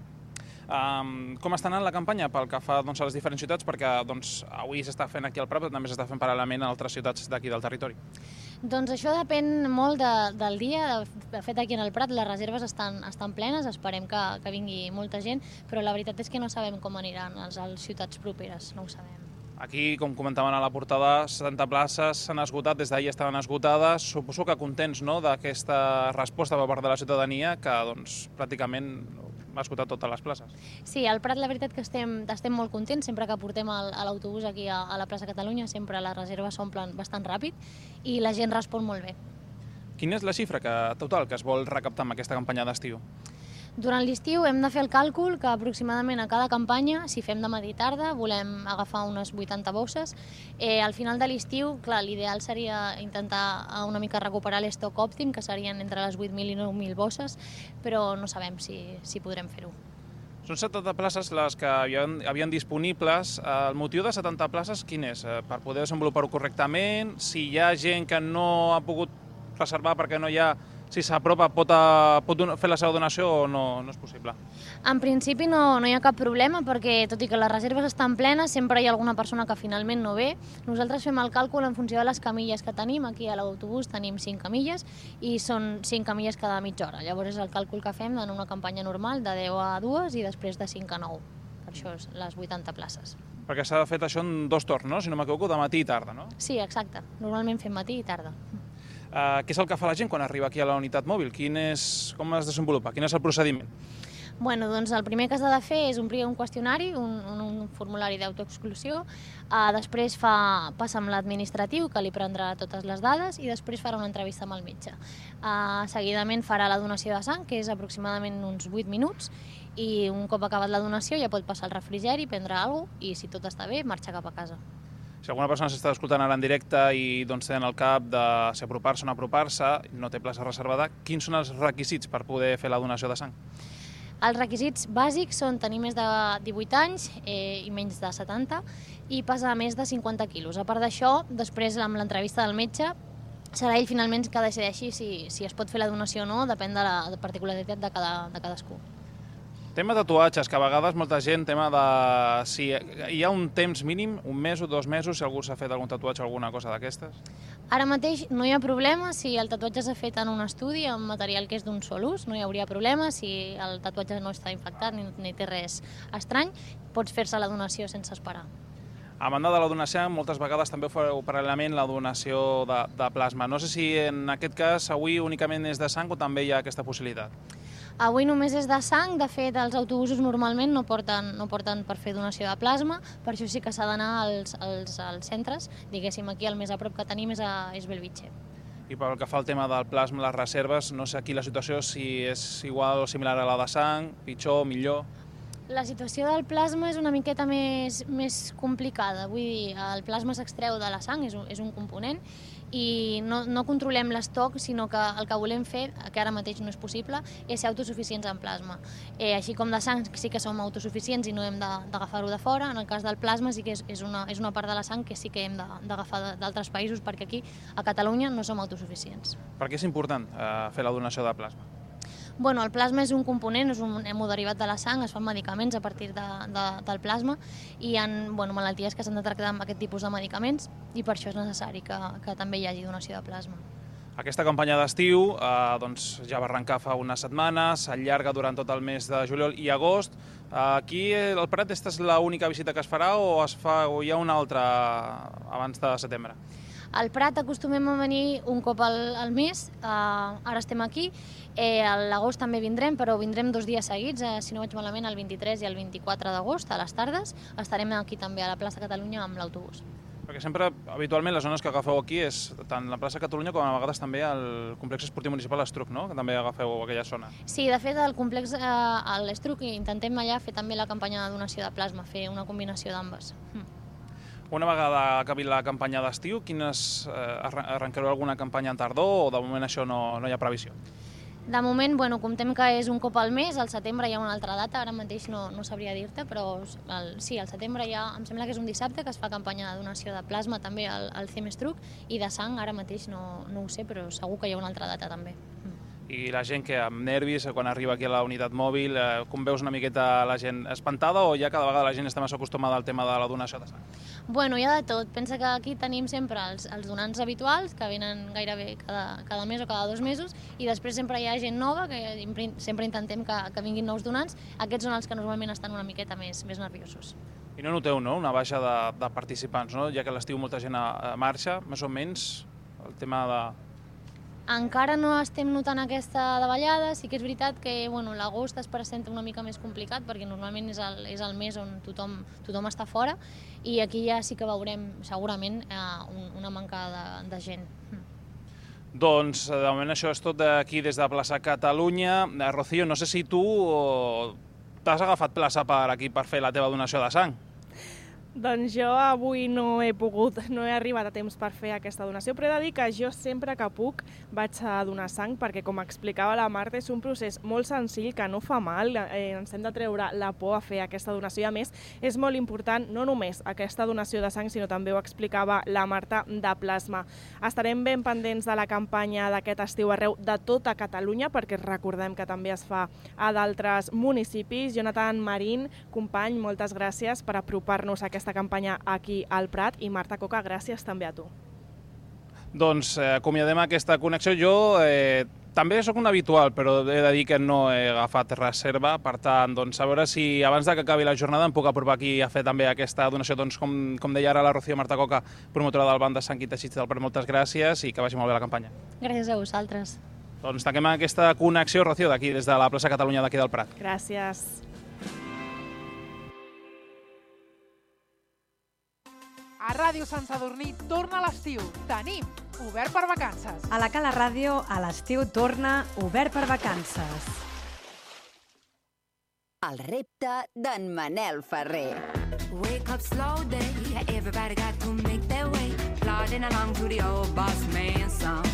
Um, com està anant la campanya pel que fa doncs, a les diferents ciutats? Perquè doncs, avui s'està fent aquí al Prat, però també s'està fent paral·lelament a altres ciutats d'aquí del territori. Doncs això depèn molt de, del dia. De fet, aquí en el Prat les reserves estan, estan plenes, esperem que, que vingui molta gent, però la veritat és que no sabem com aniran a les ciutats properes, no ho sabem. Aquí, com comentaven a la portada, setanta places s'han esgotat, des d'ahir estaven esgotades. Suposo que contents no, d'aquesta resposta per part de la ciutadania, que doncs, pràcticament ha esgotat totes les places. Sí, al Prat la veritat que estem, estem molt contents. Sempre que portem el, a l'autobús aquí a, a la plaça Catalunya, sempre les reserves s'omplen bastant ràpid i la gent respon molt bé. Quina és la xifra que, total que es vol recaptar amb aquesta campanya d'estiu? Durant l'estiu hem de fer el càlcul que aproximadament a cada campanya, si fem de matí i tarda, volem agafar unes vuitanta bosses. Eh, al final de l'estiu, clar, l'ideal seria intentar una mica recuperar l'estoc òptim, que serien entre les vuit mil i nou mil bosses, però no sabem si, si podrem fer-ho. Són setanta places les que havien, havien disponibles. El motiu de setanta places quin és? Per poder desenvolupar-ho correctament? Si hi ha gent que no ha pogut reservar perquè no hi ha si s'apropa pot, pot fer la seva donació o no, no és possible? En principi no, no hi ha cap problema perquè, tot i que les reserves estan plenes, sempre hi ha alguna persona que finalment no ve. Nosaltres fem el càlcul en funció de les camilles que tenim. Aquí a l'autobús tenim cinc camilles i són cinc camilles cada mitja hora. Llavors és el càlcul que fem en una campanya normal de deu a dues i després de cinc a nou. Per això és les vuitanta places. Perquè s'ha fet això en dos torns, no? Si no m'equivoco, de matí i tarda, no? Sí, exacte. Normalment fem matí i tarda. Uh, què és el que fa la gent quan arriba aquí a la unitat mòbil? Quin és, com es desenvolupa? Quin és el procediment? Bueno, doncs el primer que s'ha de fer és omplir un qüestionari, un, un formulari d'autoexclusió, uh, després fa, passa amb l'administratiu, que li prendrà totes les dades, i després farà una entrevista amb el metge. Uh, seguidament farà la donació de sang, que és aproximadament uns vuit minuts, i un cop acabat la donació ja pot passar al refrigeri, prendre alguna cosa, i si tot està bé, marxar cap a casa. Si alguna persona s'està escoltant ara en directe i doncs, té en el cap de si apropar-se o no apropar-se, no té plaça reservada, quins són els requisits per poder fer la donació de sang? Els requisits bàsics són tenir més de divuit anys eh, i menys de setanta i pesar més de cinquanta quilos. A part d'això, després amb l'entrevista del metge, serà ell finalment que decideixi si, si es pot fer la donació o no, depèn de la particularitat de, cada, de cadascú. Tema tatuatges, que a vegades molta gent, tema de si hi ha un temps mínim, un mes o dos mesos, si algú s'ha fet algun tatuatge o alguna cosa d'aquestes? Ara mateix no hi ha problema si el tatuatge s'ha fet en un estudi amb material que és d'un sol ús, no hi hauria problema si el tatuatge no està infectat ni, ni té res estrany, pots fer-se la donació sense esperar. A banda de la donació, moltes vegades també fareu paral·lelament la donació de, de plasma. No sé si en aquest cas avui únicament és de sang o també hi ha aquesta possibilitat. Avui només és de sang, de fet els autobusos normalment no porten, no porten per fer donació de plasma, per això sí que s'ha d'anar als, als, als centres, diguéssim aquí el més a prop que tenim és, a, és Bellvitge. I pel que fa al tema del plasma, les reserves, no sé aquí la situació si és igual o similar a la de sang, pitjor, millor... La situació del plasma és una miqueta més, més complicada, vull dir, el plasma s'extreu de la sang, és un, és un component, i no, no controlem l'estoc, sinó que el que volem fer, que ara mateix no és possible, és ser autosuficients en plasma. Eh, així com de sang sí que som autosuficients i no hem d'agafar-ho de fora, en el cas del plasma sí que és, és, una, és una part de la sang que sí que hem d'agafar d'altres països, perquè aquí, a Catalunya, no som autosuficients. Per què és important eh, fer la donació de plasma? Bueno, el plasma és un component, és un hemoderivat de la sang, es fan medicaments a partir de, de, del plasma i hi ha bueno, malalties que s'han de tractar amb aquest tipus de medicaments i per això és necessari que, que també hi hagi donació de plasma. Aquesta campanya d'estiu eh, doncs, ja va arrencar fa unes setmanes, s'allarga durant tot el mes de juliol i agost. Aquí al Prat, aquesta és l'única visita que es farà o, es fa, o hi ha una altra abans de setembre? Al Prat acostumem a venir un cop al, al mes, eh, ara estem aquí, eh, a l'agost també vindrem, però vindrem dos dies seguits, eh, si no vaig malament, el vint-i-tres i el vint-i-quatre d'agost, a les tardes, estarem aquí també a la plaça Catalunya amb l'autobús. Perquè sempre, habitualment, les zones que agafeu aquí és tant la plaça Catalunya com a vegades també el complex esportiu municipal Estruc, no? Que també agafeu aquella zona. Sí, de fet, al complex eh, a l'Estruc intentem allà fer també la campanya de donació de plasma, fer una combinació d'ambes. Mm. Una vegada acabi la campanya d'estiu, quines eh, arrencareu alguna campanya en tardor o de moment això no, no hi ha previsió? De moment, bueno, comptem que és un cop al mes, al setembre hi ha una altra data, ara mateix no, no sabria dir-te, però el, sí, al setembre hi ha, em sembla que és un dissabte que es fa campanya de donació de plasma també al, al C E M Estruc i de sang ara mateix no, no ho sé, però segur que hi ha una altra data també. I la gent que amb nervis, quan arriba aquí a la unitat mòbil, eh, com veus una miqueta la gent espantada o ja cada vegada la gent està més acostumada al tema de la donació de sang? Bueno, hi ha de tot. Pensa que aquí tenim sempre els, els donants habituals, que venen gairebé cada, cada mes o cada dos mesos, i després sempre hi ha gent nova, que sempre intentem que, que vinguin nous donants. Aquests són els que normalment estan una miqueta més, més nerviosos. I no noteu, no?, una baixa de, de participants, no? Ja que a l'estiu molta gent a, a marxa, més o menys, el tema de... Encara no estem notant aquesta davallada, sí que és veritat que bueno, l'agost es presenta una mica més complicat perquè normalment és el, és el mes on tothom, tothom està fora i aquí ja sí que veurem segurament eh, un, una manca de, de gent. Doncs de moment això és tot d'aquí des de Plaça Catalunya. Rocío, no sé si tu t'has agafat plaça per aquí per fer la teva donació de sang. Doncs jo avui no he pogut, no he arribat a temps per fer aquesta donació, però he de dir que jo sempre que puc vaig a donar sang perquè, com explicava la Marta, és un procés molt senzill que no fa mal, eh, ens hem de treure la por a fer aquesta donació i, a més, és molt important no només aquesta donació de sang, sinó també ho explicava la Marta, de plasma. Estarem ben pendents de la campanya d'aquest estiu arreu de tota Catalunya, perquè recordem que també es fa a d'altres municipis. Jonathan Marín, company, moltes gràcies per apropar-nos a aquesta aquesta campanya aquí al Prat, i Marta Coca, gràcies també a tu. Doncs eh, acomiadem aquesta connexió. Jo eh, també sóc un habitual, però he de dir que no he agafat reserva, per tant, doncs, a veure si abans de que acabi la jornada em puc apropar aquí a fer també aquesta donació, doncs, com, com deia ara la Rocío Marta Coca, promotora del Banc de Sang i Teixits del Prat. Moltes gràcies i que vagi molt bé la campanya. Gràcies a vosaltres. Doncs tanquem aquesta connexió, Rocío, d'aquí, des de la plaça Catalunya d'aquí del Prat. Gràcies. A Ràdio Sant Sadurní torna l'estiu. Tenim Obert per Vacances. A la Cala Ràdio, a l'estiu torna Obert per Vacances. El repte d'en Manel Ferrer. Wake up slow day, everybody got to make their way, plodding along to the old boss man song.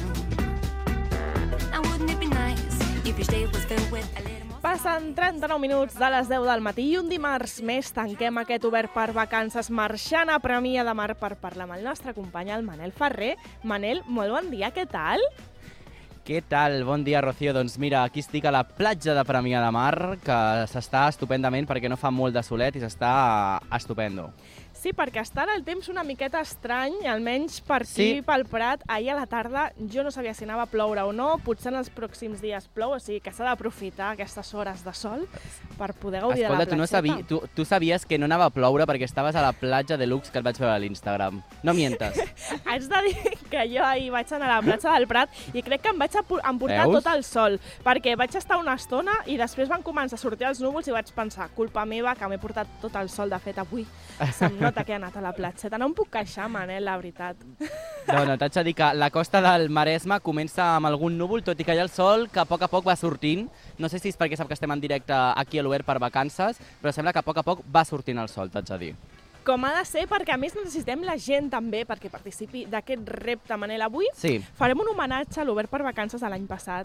Now wouldn't it be nice if your day was filled with a little... Passen trenta-nou minuts de les deu del matí i un dimarts més tanquem aquest Obert per Vacances marxant a Premià de Mar per parlar amb el nostre company, el Manel Ferrer. Manel, molt bon dia, què tal? Què tal? Bon dia, Rocío. Doncs mira, aquí estic a la platja de Premià de Mar, que s'està estupendament perquè no fa molt de solet i s'està estupendo. Sí, perquè està ara el temps una miqueta estrany, almenys per aquí, Sí. pel Prat. Ahir a la tarda jo no sabia si anava a ploure o no, potser en els pròxims dies plou, o sigui que s'ha d'aprofitar aquestes hores de sol per poder gaudir Escolta, de la tu, no platgeta. sabi, tu, tu sabies que no anava a ploure perquè estaves a la platja de Lux, que et vaig veure a l'Instagram. No mientes. Haig de dir que jo ahir vaig anar a la platja del Prat i crec que em vaig apu- emportar Veus? tot el sol, perquè vaig estar una estona i després van començar a sortir els núvols i vaig pensar, culpa meva, que m'he portat tot el sol. De fet, avui se'm nota que he anat a la platgeta. No em puc queixar, Manel, la veritat. No, no, t'haig de dir que la costa del Maresme comença amb algun núvol, tot i que hi ha el sol que a poc a poc va sortint. No sé si és perquè sap que estem en directe aquí a l'Obert per Vacances, però sembla que a poc a poc va sortint el sol, t'haig de dir. Com ha de ser, perquè a més necessitem la gent també perquè participi d'aquest repte, Manel. Avui Sí. farem un homenatge a l'Obert per Vacances de l'any passat.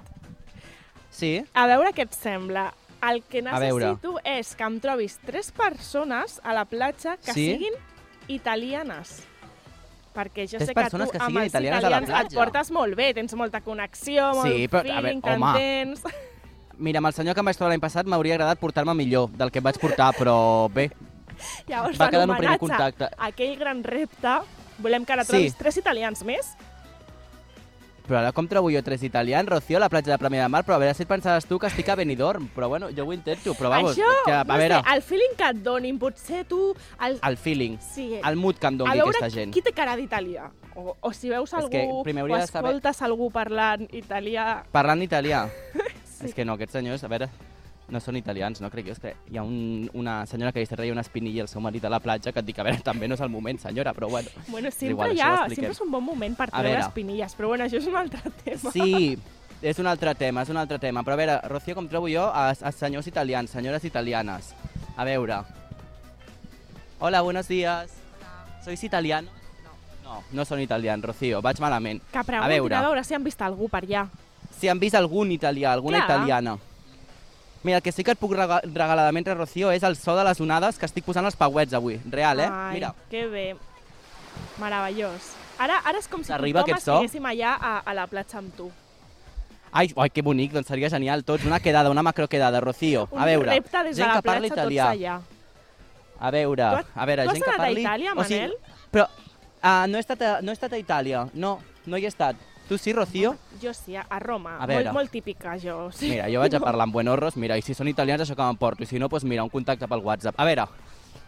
Sí? A veure què et sembla. El que A veure. necessito és que em trobis tres persones a la platja que Sí? siguin italianes. Perquè jo Tres sé que tu persones que amb siguin els italianes a la italians et platja. portes molt bé, tens molta connexió, molt Sí, però, a veure, feeling, que home. entens. Mira, amb el senyor que em vaig trobar l'any passat m'hauria agradat portar-me millor del que em vaig portar, però bé. Llavors, Va en quedar en un primer homenatge contacte. a aquell gran repte, volem que ara Sí. trobis tres italians més. Però ara com trobo jo tres italians, Rocío, a la platja de Premià de Mar? Però a veure si et pensaves tu que estic a Benidorm. Però bueno, jo ho intento, però vamos. Això, que, a no veure, sé, el feeling que et donin, potser tu... El, el feeling, sí, el mood que em a doni veure aquesta gent. qui té cara d'italià. O, o si veus És algú que primer o hauria de saber- escoltes algú parlant italià... Parlant italià. Sí. És que no, aquests senyors, a veure, no són italians, no crec jo. És que hi ha un, una senyora que li treia una espinilla al seu marit a la platja que et dic, a veure, també no és el moment, senyora, però bueno. Bueno, és sempre, igual, hi això ho ha, expliquem. sempre és un bon moment per A treure veure. espinilles, però bueno, això és un altre tema. Sí, és un altre tema, és un altre tema. Però a veure, Rocío, com trobo jo a, a senyors italians, senyores italianes. A veure. Hola, buenos días. ¿Sois italianos? No. No, no són italians, Rocío, vaig malament. Que A preguntin veure, a veure si han vist algú per allà. si han vist algun italià, alguna Clar. italiana. Mira, el que sí que et puc rega- regalar de mentre, Rocío, és el so de les onades que estic posant als pauets avui. Real, eh? Ai, Mira. que bé. Meravellós. Ara, ara és com si T'arriba tothom aquest so? estiguéssim allà a, a la platja amb tu. Ai, ai, que bonic, doncs seria genial tots. Una quedada, una macroquedada, Rocío. Un A veure, repte des de gent la que parli platja, tots italià. allà. A veure, Tu has- a veure, tu has gent que anat a parli... Itàlia, O sigui, Manel? però uh, no, he estat a, no he estat a Itàlia, no, no hi he estat. Tu sí, Rocío? Jo sí, a a Roma. A veure. Molt, molt típica, jo. Sí. Mira, jo vaig a parlar amb Buenorros, mira, i si són italians això que m'emporto, i si no, doncs mira, un contacte pel WhatsApp. A veure.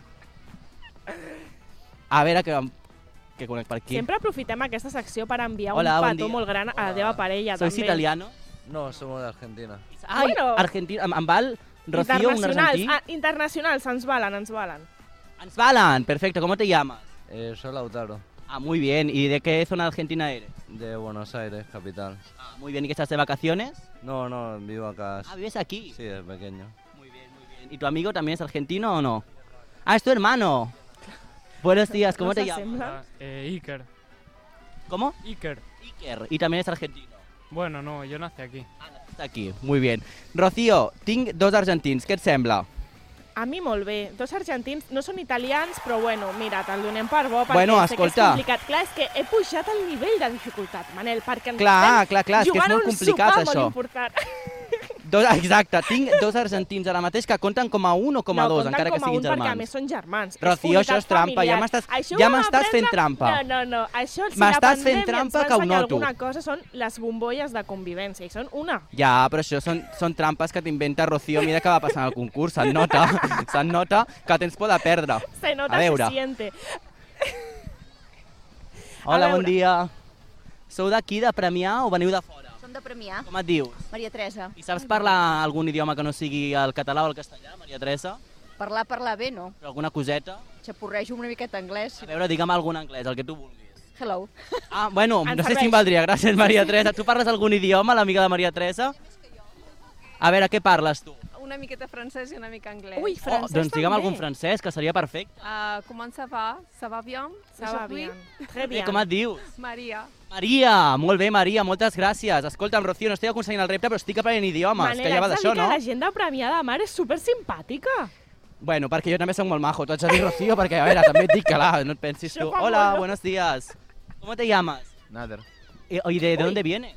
A veure que, que conec per aquí. Sempre aprofitem aquesta secció per enviar Hola, un bon petó dia. molt gran a la teva parella. ¿Sois també. italianos? No, somos de Argentina. Ai, Bueno. Argentina, em, em val, Rocío, un Internacionals, argentí? ah, internacionals, ens valen, ens valen. Ens valen, perfecto, ¿cómo te llamas? Eh, soy Lautaro, Ah, muy bien, ¿y de qué zona de Argentina eres? de Buenos Aires, capital. Ah, muy bien, ¿y que estás de vacaciones? No, no, vivo acá. Ah, ¿vives aquí? Sí, de pequeño. ¿Y tu amigo también es argentino o no? Ah, es tu hermano. Buenos días, ¿cómo ¿No te se llamas? sembla? Eh, Iker. ¿Cómo? Iker. Iker. Y también es argentino. Bueno, no, yo nací aquí. Está aquí, muy bien. Rocío, tinc dos argentins, què et sembla? A mi molt bé. Dos argentins no són italians, però bueno, mira, te'l donem per bo perquè Bueno, sé que és escolta. complicat. Clar, és que he pujat el nivell de dificultat, Manel, perquè ens Clar, estem clar, clar, és que és jugant molt un complicat, sopar això. molt important. Dos, exacte, tinc dos argentins ara mateix que compten com a un o com a no, dos, compten encara que com a siguin un perquè a germans. més són germans. Rocío, això unitat és trampa, ja familiar. m'estàs Això ja ho vam m'estàs fent aprendre- trampa. No, no, no, això si M'estàs la fent pandèmia trampa ens que ho va ensenyar noto. alguna cosa són les bombolles de convivència, i són una. Ja, però això són, són trampes que t'inventa Rocío a mesura que va passant el concurs. Se'n nota, se'n nota que tens por de perdre. Se nota, a veure. se siente. Hola, A bon veure. dia. Sou d'aquí, de Premià, o veniu de fora? Som de Premià. Com et dius? Maria Teresa. I saps parlar algun idioma que no sigui el català o el castellà, Maria Teresa? Parlar, parlar bé, no? Però alguna coseta? Xapurrejo una miqueta anglès. A veure, digue'm algun anglès, el que tu vulguis. Hello. Ah, bueno, Ens no sé si serveix. em valdria. Gràcies, Maria Teresa. Tu parles algun idioma, l'amiga de Maria Teresa? A veure, què parles tu? Una miqueta francès i una mica anglès. Ui, Oh, doncs digue'm algun francès, que seria perfecte. Uh, comment ça va? Ça va bien? Ça va bien. Très Bé, com et dius? Maria. Maria, molt bé, Maria, moltes gràcies. Escolta'm, Rocío, no estic aconseguint el repte, però estic aprenent idiomes, Manel, que ja va haig de d'això, dir no? que la gent de Premià de Mar és super simpàtica. Bueno, perquè jo també soc molt majo, t'ho haig de dir, Rocío, perquè, a veure, també et dic que, la, no et pensis Això tu. fa Hola, molt. buenos días. ¿Cómo te llamas? Nader, Eh, ¿Y de, de Uy. dónde vienes?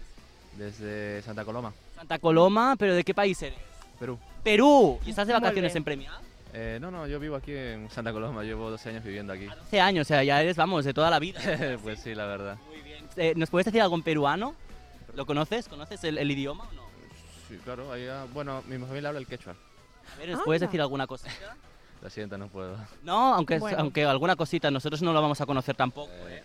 desde Santa Coloma, Santa Coloma, ¿pero de qué país eres? Perú. Perú. ¿Y estás de Muy vacaciones bien. en Premià? Eh, no, no, yo vivo aquí en Santa Coloma, llevo doce años viviendo aquí. doce años, o sea, ya eres, vamos, de toda la vida. Pues sí, la verdad. Eh, ¿Nos puedes decir algo en peruano? ¿Lo conoces? ¿Conoces el, el idioma o no? Sí, claro, ahí, ah, bueno, mi familia habla el quechua. A ver, ¿nos puedes decir alguna cosa? Lo siento, no puedo. No, aunque, es- Bueno. aunque alguna cosita, nosotros no lo vamos a conocer tampoco. Eh,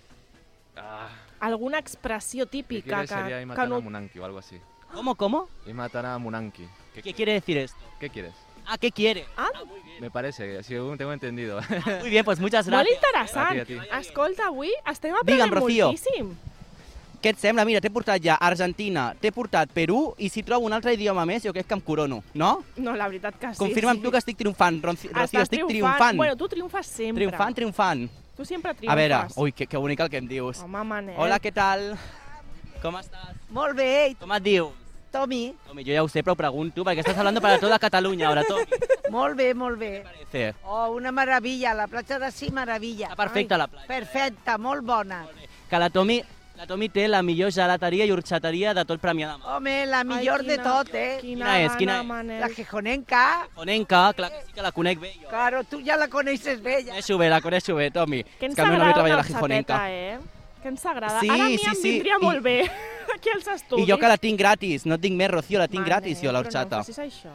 ah, Alguna expressió ¿qué típica quiere que, sería que Imatana no... Munanki o algo así? ¿Cómo, cómo? Imatana Munanki. ¿Qué quiere decir esto? ¿Qué quieres? Ah, ¿qué quiere? Ah, Me parece, según tengo entendido. Muy bien, pues muchas Molt gràcies. interessant. A ti, a ti. Escolta, avui estem Digue'm, aprenent Rocío. moltíssim. Què et sembla? Mira, t'he portat ja Argentina, t'he portat Perú, i si trobo un altre idioma més, jo crec que em corono, no? No, la veritat que sí. Confirma'm sí. tu que estic triomfant, Ronci- Rocío, Estàs estic triomfant. Bueno, tu triomfes sempre. Triomfant, triomfant. Tu sempre triomfes. A veure, ui, que, que bonic el que em dius. Home, Manel. Hola, què tal? Com estàs? Molt bé. Com et dius? Tommy. Tommy, jo ja ho sé, però ho pregunto, perquè estàs hablando para toda Catalunya ara, Tommy. Molt bé, molt bé. Sí. Oh, una meravella, la platja de Sí, meravella. Està perfecta, Ai, la platja. Perfecta, molt bona. Que la Tommy, la Tommy té la millor gelateria i horxateria de tot Premià de Mar. Home, la millor Ai, de quina- tot, eh? Quina és, quina és? Manel. La Gijonenca. Onenca, clar que sí que la conec bé jo. Claro, tu ja la coneixes bé. Ja. Coneixo bé, la coneixo bé, Tommy. Que ens És que el meu nòvio agrada treballa a una la Gijonenca. horxateta, eh? Que ens agrada. Sí, Ara a mi sí, em sí, vindria i- molt bé aquí als estudis. I jo que la tinc gratis, no et dic més, Rocío, la tinc Manel, gratis jo, l'horxata. Però no facis això.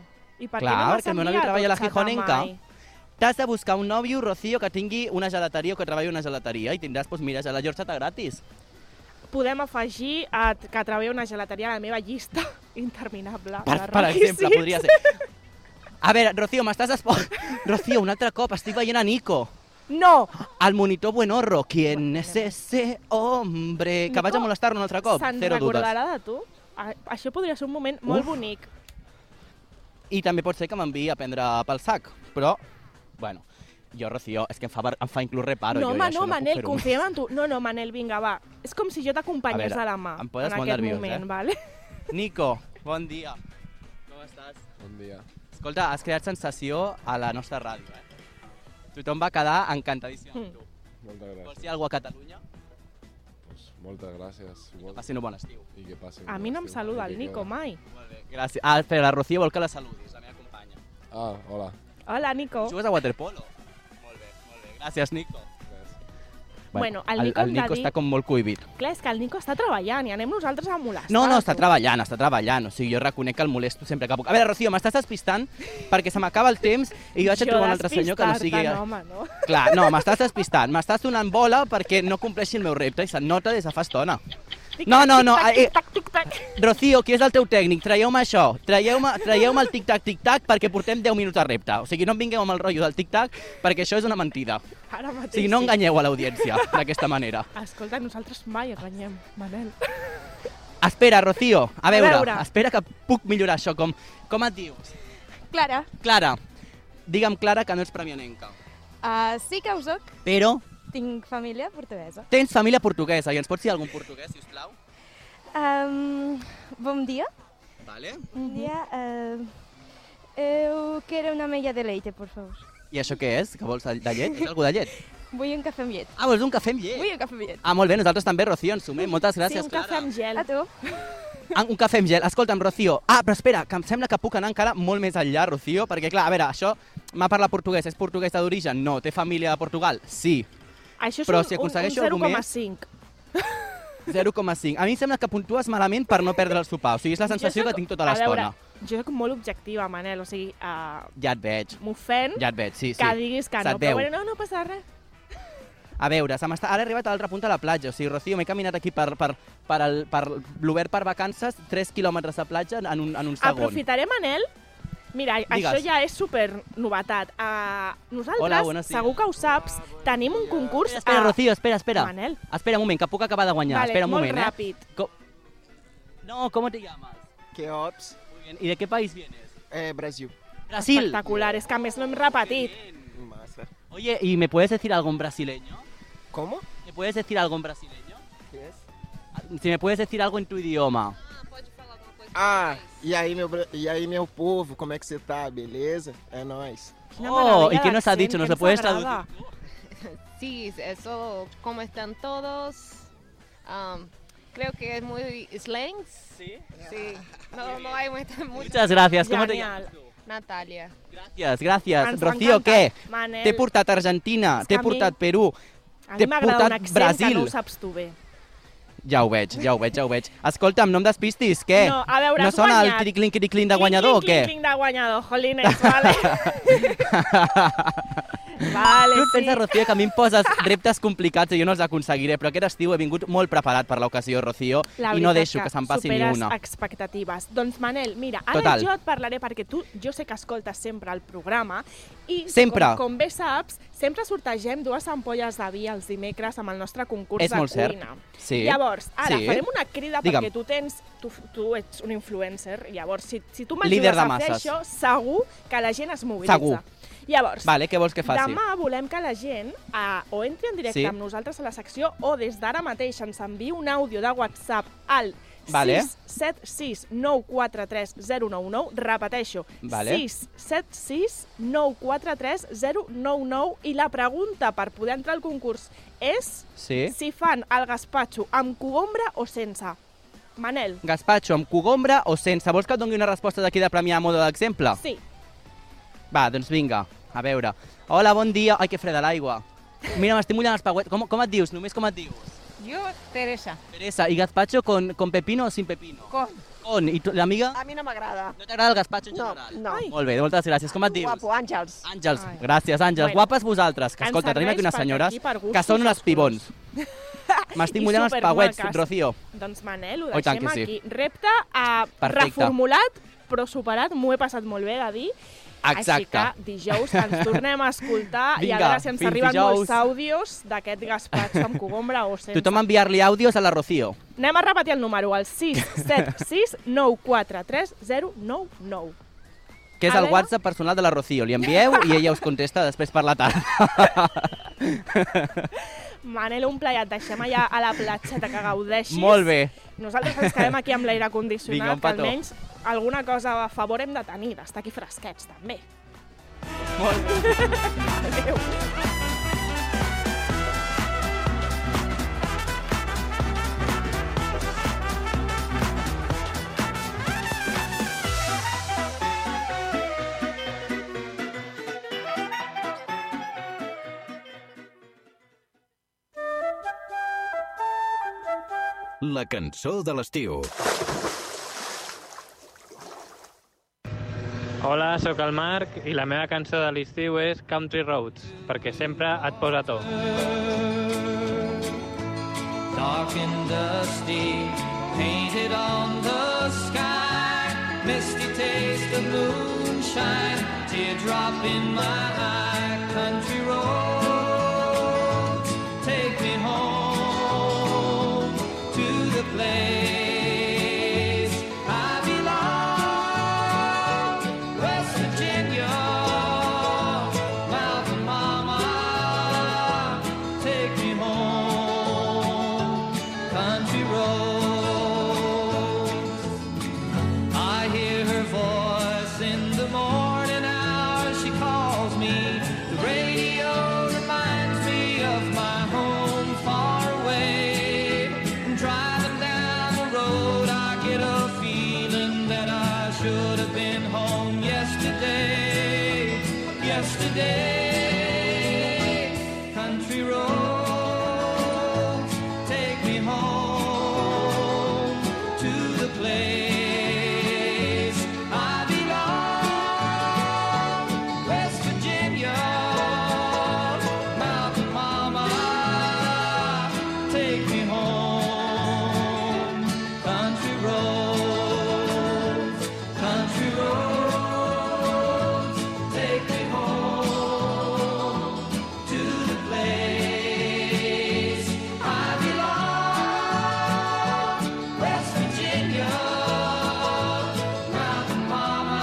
I per Clar, què no m'has perquè el meu nòvio enviat treballa a la horxata Gijonenca. mai? T'has de buscar un nòvio, Rocío, que tingui una gelateria o que treballi a una gelateria i tindràs, doncs mira, la horxata gratis. Podem afegir a, que treballi una gelateria a la meva llista interminable. Per, de per exemple, requisits. podria ser. A veure, Rocío, m'estàs... Espo... Rocío, un altre cop, estic veient a Nico. No! Al monitor Buenorro. ¿Quién es ese hombre? Que vaig a molestar-lo un altre cop. Se'n Zero dudes. recordarà de tu? A- Això podria ser un moment molt Uf. bonic. I també pot ser que m'enviï a prendre pel sac. Però, bueno, jo, Rocío, és que em fa, ver- em fa inclús reparo. no, jo, home, ja això no, puc Manel, fer-ho. confiem en tu. No, no, Manel, vinga, va. És com si jo A t'acompanyés veure, de la mà em poses en molt aquest nerviós, moment, eh? vale? Nico, bon dia. Com estàs? Bon dia. Escolta, has creat sensació a la nostra ràdio, eh? Tothom va quedar encantadíssim amb tu. Moltes gràcies. Vols dir alguna cosa a Catalunya? Pues moltes gràcies. Que passin un bon estiu. I que passin A mi no em saluda el Nico mai. Gràcies. Ah, espera, la Rocío vol que la saludis, la meva companya. Ah, hola. Hola, Nico. Jugues a waterpolo? Molt bé, molt bé. Gràcies, Nico. Bueno, el el, Nico el hem de Nico dir- està com molt cohibit. Clar, és que el Nico està treballant i anem nosaltres a molestar. No, no, està treballant, està treballant. O sigui, jo reconec que el molesto sempre que puc. A veure, Rocío, m'estàs despistant perquè se m'acaba el temps i jo haig de Jo trobar un altre senyor que no sigui... despistar-te, no, home, no. Clar, no, m'estàs despistant. M'estàs donant bola perquè no compleixi el meu repte i se'n nota des de fa estona. No, no, no. Eh, Rocío, qui és el teu tècnic? Traieu-me això. Traieu-me traieu el tic-tac, tic-tac, perquè portem deu minuts de repte. O sigui, no em vingueu amb el rotllo del tic-tac, perquè això és una mentida. Ara O mateix sigui, no sí. enganyeu a l'audiència d'aquesta manera. Escolta, nosaltres mai enganyem, Manel. Espera, Rocío, a veure, A veure. espera que puc millorar això. Com, com et dius? Clara. Clara. Digue'm, Clara, que no ets premianenca. Uh, sí que ho soc. Però Tinc família portuguesa. tens família portuguesa i ens pots dir algun portuguès, sisplau? Um, bom dia. Vale. Bom dia. Uh, eu quero una meia de leite, por favor. I això què és? Que vols de de llet? És algú de llet? Vull un cafè amb llet. Ah, vols un cafè amb llet? Vull un cafè amb llet. Ah, molt bé, nosaltres també, Rocío, ens sumem. Moltes gràcies, Sí, un cafè Clara. amb gel. A tu. Ah, un cafè amb gel. Escolta'm, Rocío. Ah, però espera, que em sembla que puc anar encara molt més enllà, Rocío, perquè, clar, a veure, això m'ha parlat portuguès. És portuguesa d'origen? No. Té família de Portugal? Sí. Això és Però un, si un, un aconsegueixo zero algú coma més- cinc. zero coma cinc. A mi em sembla que puntues malament per no perdre el sopar. O sigui, és la sensació Jo soc- que tinc tota a veure, l'estona. Jo soc molt objectiva, Manel, o sigui, uh, Ja et veig. m'ofèn Ja et veig, sí, sí. que diguis que no, Se't però veu. bueno, no, no passa res. A veure, se m'està... ara he arribat a l'altre punt de la platja. O sigui, Rocío, m'he caminat aquí per, per, per, el, per l'Obert per Vacances, tres quilòmetres de platja en un, en un segon. Aprofitaré, Manel. Mira, Digues. això ja és super novetat. Uh, nosaltres, Hola, buenos días. segur que ho saps, tenim un concurs... Espera, a- Rocío, espera, espera. Manel. Espera un moment, que puc acabar de guanyar. Vale, espera un molt moment, ràpid. eh? Co- No, ¿cómo te llamas? Keops. Muy bien. ¿Y de qué país vienes? Eh, Brasil. Brasil. Espectacular, és que a més no hem repetit. Massa. Oye, ¿y me puedes decir algo en brasileño? ¿Cómo? ¿Me puedes decir algo en brasileño? ¿Qué es? Si me puedes decir algo en tu idioma. Ah, e aí, meu, bra- e aí, meu povo, como é que você tá? Beleza? É nóis. Oh, ¿y qué nos ha dicho? ¿Nos lo puedes traducir? Sí, eso, ¿cómo están todos? Um, creo que es muy slang. Sí. Sí. No, no hay mucha... Muchas gracias. ¿Cómo te Genial. llamas? Natalia. Gràcies, gràcies. Ens Rocío, encanta. què? Manel. T'he portat Argentina, És que t'he a mi- portat Perú, A t'he mi m'agrada un portat accent que Brasil. no ho saps tu bé. Ja ho veig, ja ho veig, ja ho veig. Escolta'm, no em despistis, què? No, a veure, no has sona el guanyat. quiriclin quiriclin de guanyador o què? Cling, cling, cling de guanyador, jolines, vale. vale, Tu et sí. penses, Rocío, que a mi em poses reptes complicats i jo no els aconseguiré, però aquest estiu he vingut molt preparat per l'ocasió, Rocío, La i no veritat deixo que se'n passi ni superes una. expectatives. Doncs, Manel, mira, ara Total. jo et parlaré perquè tu, jo sé que escoltes sempre el programa i, Sempre. com, com bé saps, sempre sortegem dues ampolles de vi els dimecres amb el nostre concurs És de molt cert. cuina. Sí. Llavors, ara Sí. farem una crida Digue'm. perquè tu tens, tu, tu ets un influencer, llavors si, si tu Líder m'ajudes de a fer masses. això, segur que la gent es mobilitza. Segur. Llavors, Vale, què vols que faci? demà volem que la gent eh, o entri en directe Sí. amb nosaltres a la secció o des d'ara mateix ens enviï un àudio de WhatsApp al Vale. sis set sis nou quatre tres zero nou nou, repeteixo, Vale. sis set sis nou quatre tres zero nou nou, i la pregunta per poder entrar al concurs és Sí. si fan el gaspatxo amb cogombra o sense. Manel. Gaspatxo amb cogombra o sense? Vols que et doni una resposta d'aquí de Premià a modo d'exemple? Sí. Va, doncs vinga, a veure. Hola, bon dia. Ai, que freda l'aigua. Mira, m'estic mullant els pauets. Com, com et dius? Només com et dius? Yo, Teresa. Teresa, ¿y gazpacho con, con pepino o sin pepino? Con. Con. I tu, l'amiga? A mi no m'agrada. No t'agrada el gazpacho en No, general? no. Ai. Molt bé, moltes gràcies. Com et dius? Guapo, Àngels. Àngels, Ai. gràcies, Àngels. Bueno, Guapes vosaltres. Que, ens escolta, tenim aquí serveix unes perquè senyores aquí per gustos que són unes els pibons. M'estic I mullant els pauets, supermaques. Rocío. Doncs, Manel, ho Oh, i tant deixem que sí. aquí. Repte uh, Perfecte. reformulat, però superat, m'ho he passat molt bé de dir. Exacte. Així que dijous ens tornem a escoltar i a Vinga, veure si ens fins arriben dijous. molts àudios d'aquest gaspatxo amb cogombra o sense. Tothom enviar-li àudios a la Rocío. Anem a repetir el número, el sis set sis nou quatre tres zero nou nou. Que és A el veure. WhatsApp personal de la Rocío. Li envieu i ella us contesta després per la tarda. Manel, un plaer, et deixem allà a la platxeta que gaudeixis. Molt bé. Nosaltres ens quedem aquí amb l'aire Vinga, condicionat, un que petó. almenys alguna cosa a favor hem de tenir, d'estar aquí fresquets, també. Molt Adéu. La cançó de l'estiu. Hola, sóc el Marc i la meva cançó de l'estiu és Country Roads, perquè sempre et posa a to. Dark and dusty, painted on the sky, misty taste of moonshine, teardrop in my eye, country roads, take me home to the place I belong, West Virginia, Mountain Mama. day. Country roads, take me home to the place I belong. West Virginia, mountain mama, take me home. Country roads, country roads, take me home to the place I belong. West Virginia, mountain mama,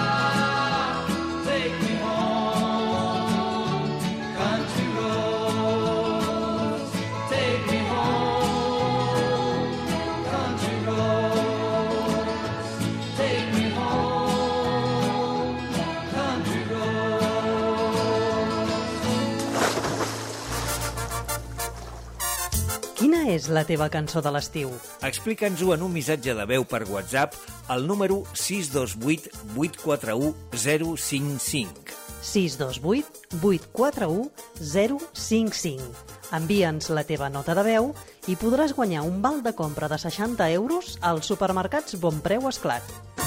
take me home. Country roads, take me home. Country roads, take me home. Country Quina és la teva cançó de l'estiu? Explica'ns-ho en un missatge de veu per WhatsApp al número sis dos vuit vuit quatre u zero cinc cinc. sis dos vuit vuit quatre u zero cinc cinc. Envia'ns la teva nota de veu i podràs guanyar un val de compra de seixanta euros als supermercats Bonpreu Esclat.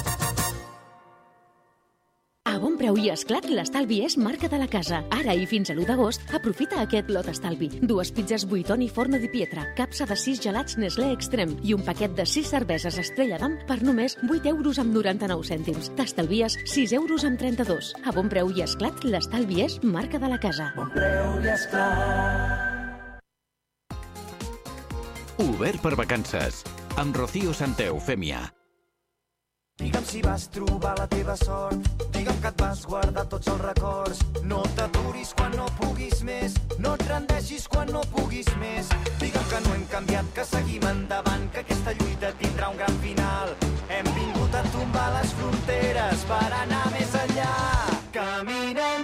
A Bonpreu i Esclat, l'estalvi és marca de la casa. Ara i fins a l'u d'agost, aprofita aquest lot estalvi. Dues pizzas Buitoni Forno di Pietra, capsa de sis gelats Nestlé Extrem i un paquet de sis cerveses Estrella d'Am per només vuit euros amb noranta-nou cèntims. T'estalvies sis euros amb trenta-dos. A Bonpreu i Esclat, l'estalvi és marca de la casa. Bonpreu i Esclat. Obert per vacances, amb Rocío Santaeufèmia. Digue'm si vas trobar la teva sort, digue'm que et vas guardar tots els records. No t'aturis quan no puguis més, no et rendeixis quan no puguis més. Digue'm que no hem canviat, que seguim endavant, que aquesta lluita tindrà un gran final. Hem vingut a tombar les fronteres per anar més enllà. Caminem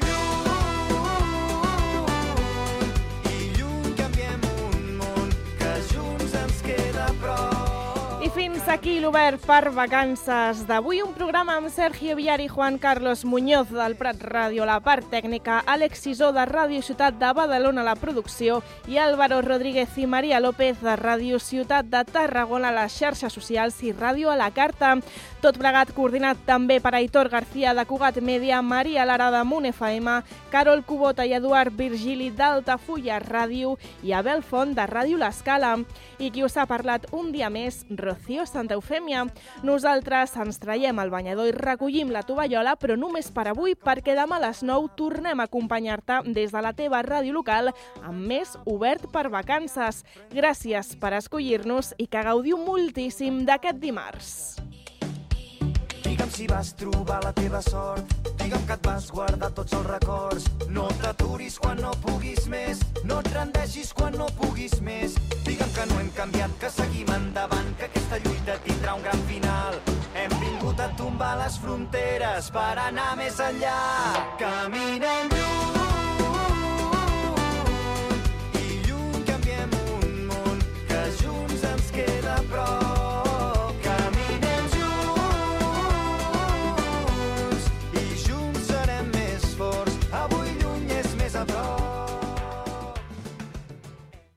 lluny i lluny canviem un món que junts ens queda prop. I fins aquí l'Obert per vacances d'avui, un programa amb Sergio Villar i Juan Carlos Muñoz del Prat Ràdio, la part tècnica, Àlex Sisó de Ràdio Ciutat de Badalona, la producció, i Álvaro Rodríguez i Maria López de Ràdio Ciutat de Tarragona, les xarxes socials i Ràdio a la Carta. Tot plegat coordinat també per Aitor García de Cugat Mèdia, Maria Lara de Munt F M, Carol Cubota i Eduard Virgili d'Altafulla Ràdio i Abel Font de Ràdio L'Escala. I qui us ha parlat un dia més, Rocío Santaeufèmia. Nosaltres ens traiem el banyador i recollim la tovallola, però només per avui, perquè demà a les nou tornem a acompanyar-te des de la teva ràdio local amb més Obert per vacances. Gràcies per escollir-nos i que gaudiu moltíssim d'aquest dimarts. Digue'm si vas trobar la teva sort, digue'm que et vas guardar tots els records. No t'aturis quan no puguis més, no et rendeixis quan no puguis més. Digue'm que no hem canviat, que seguim endavant, que aquesta lluita tindrà un gran final. Hem vingut a tombar les fronteres per anar més enllà. Caminem lluny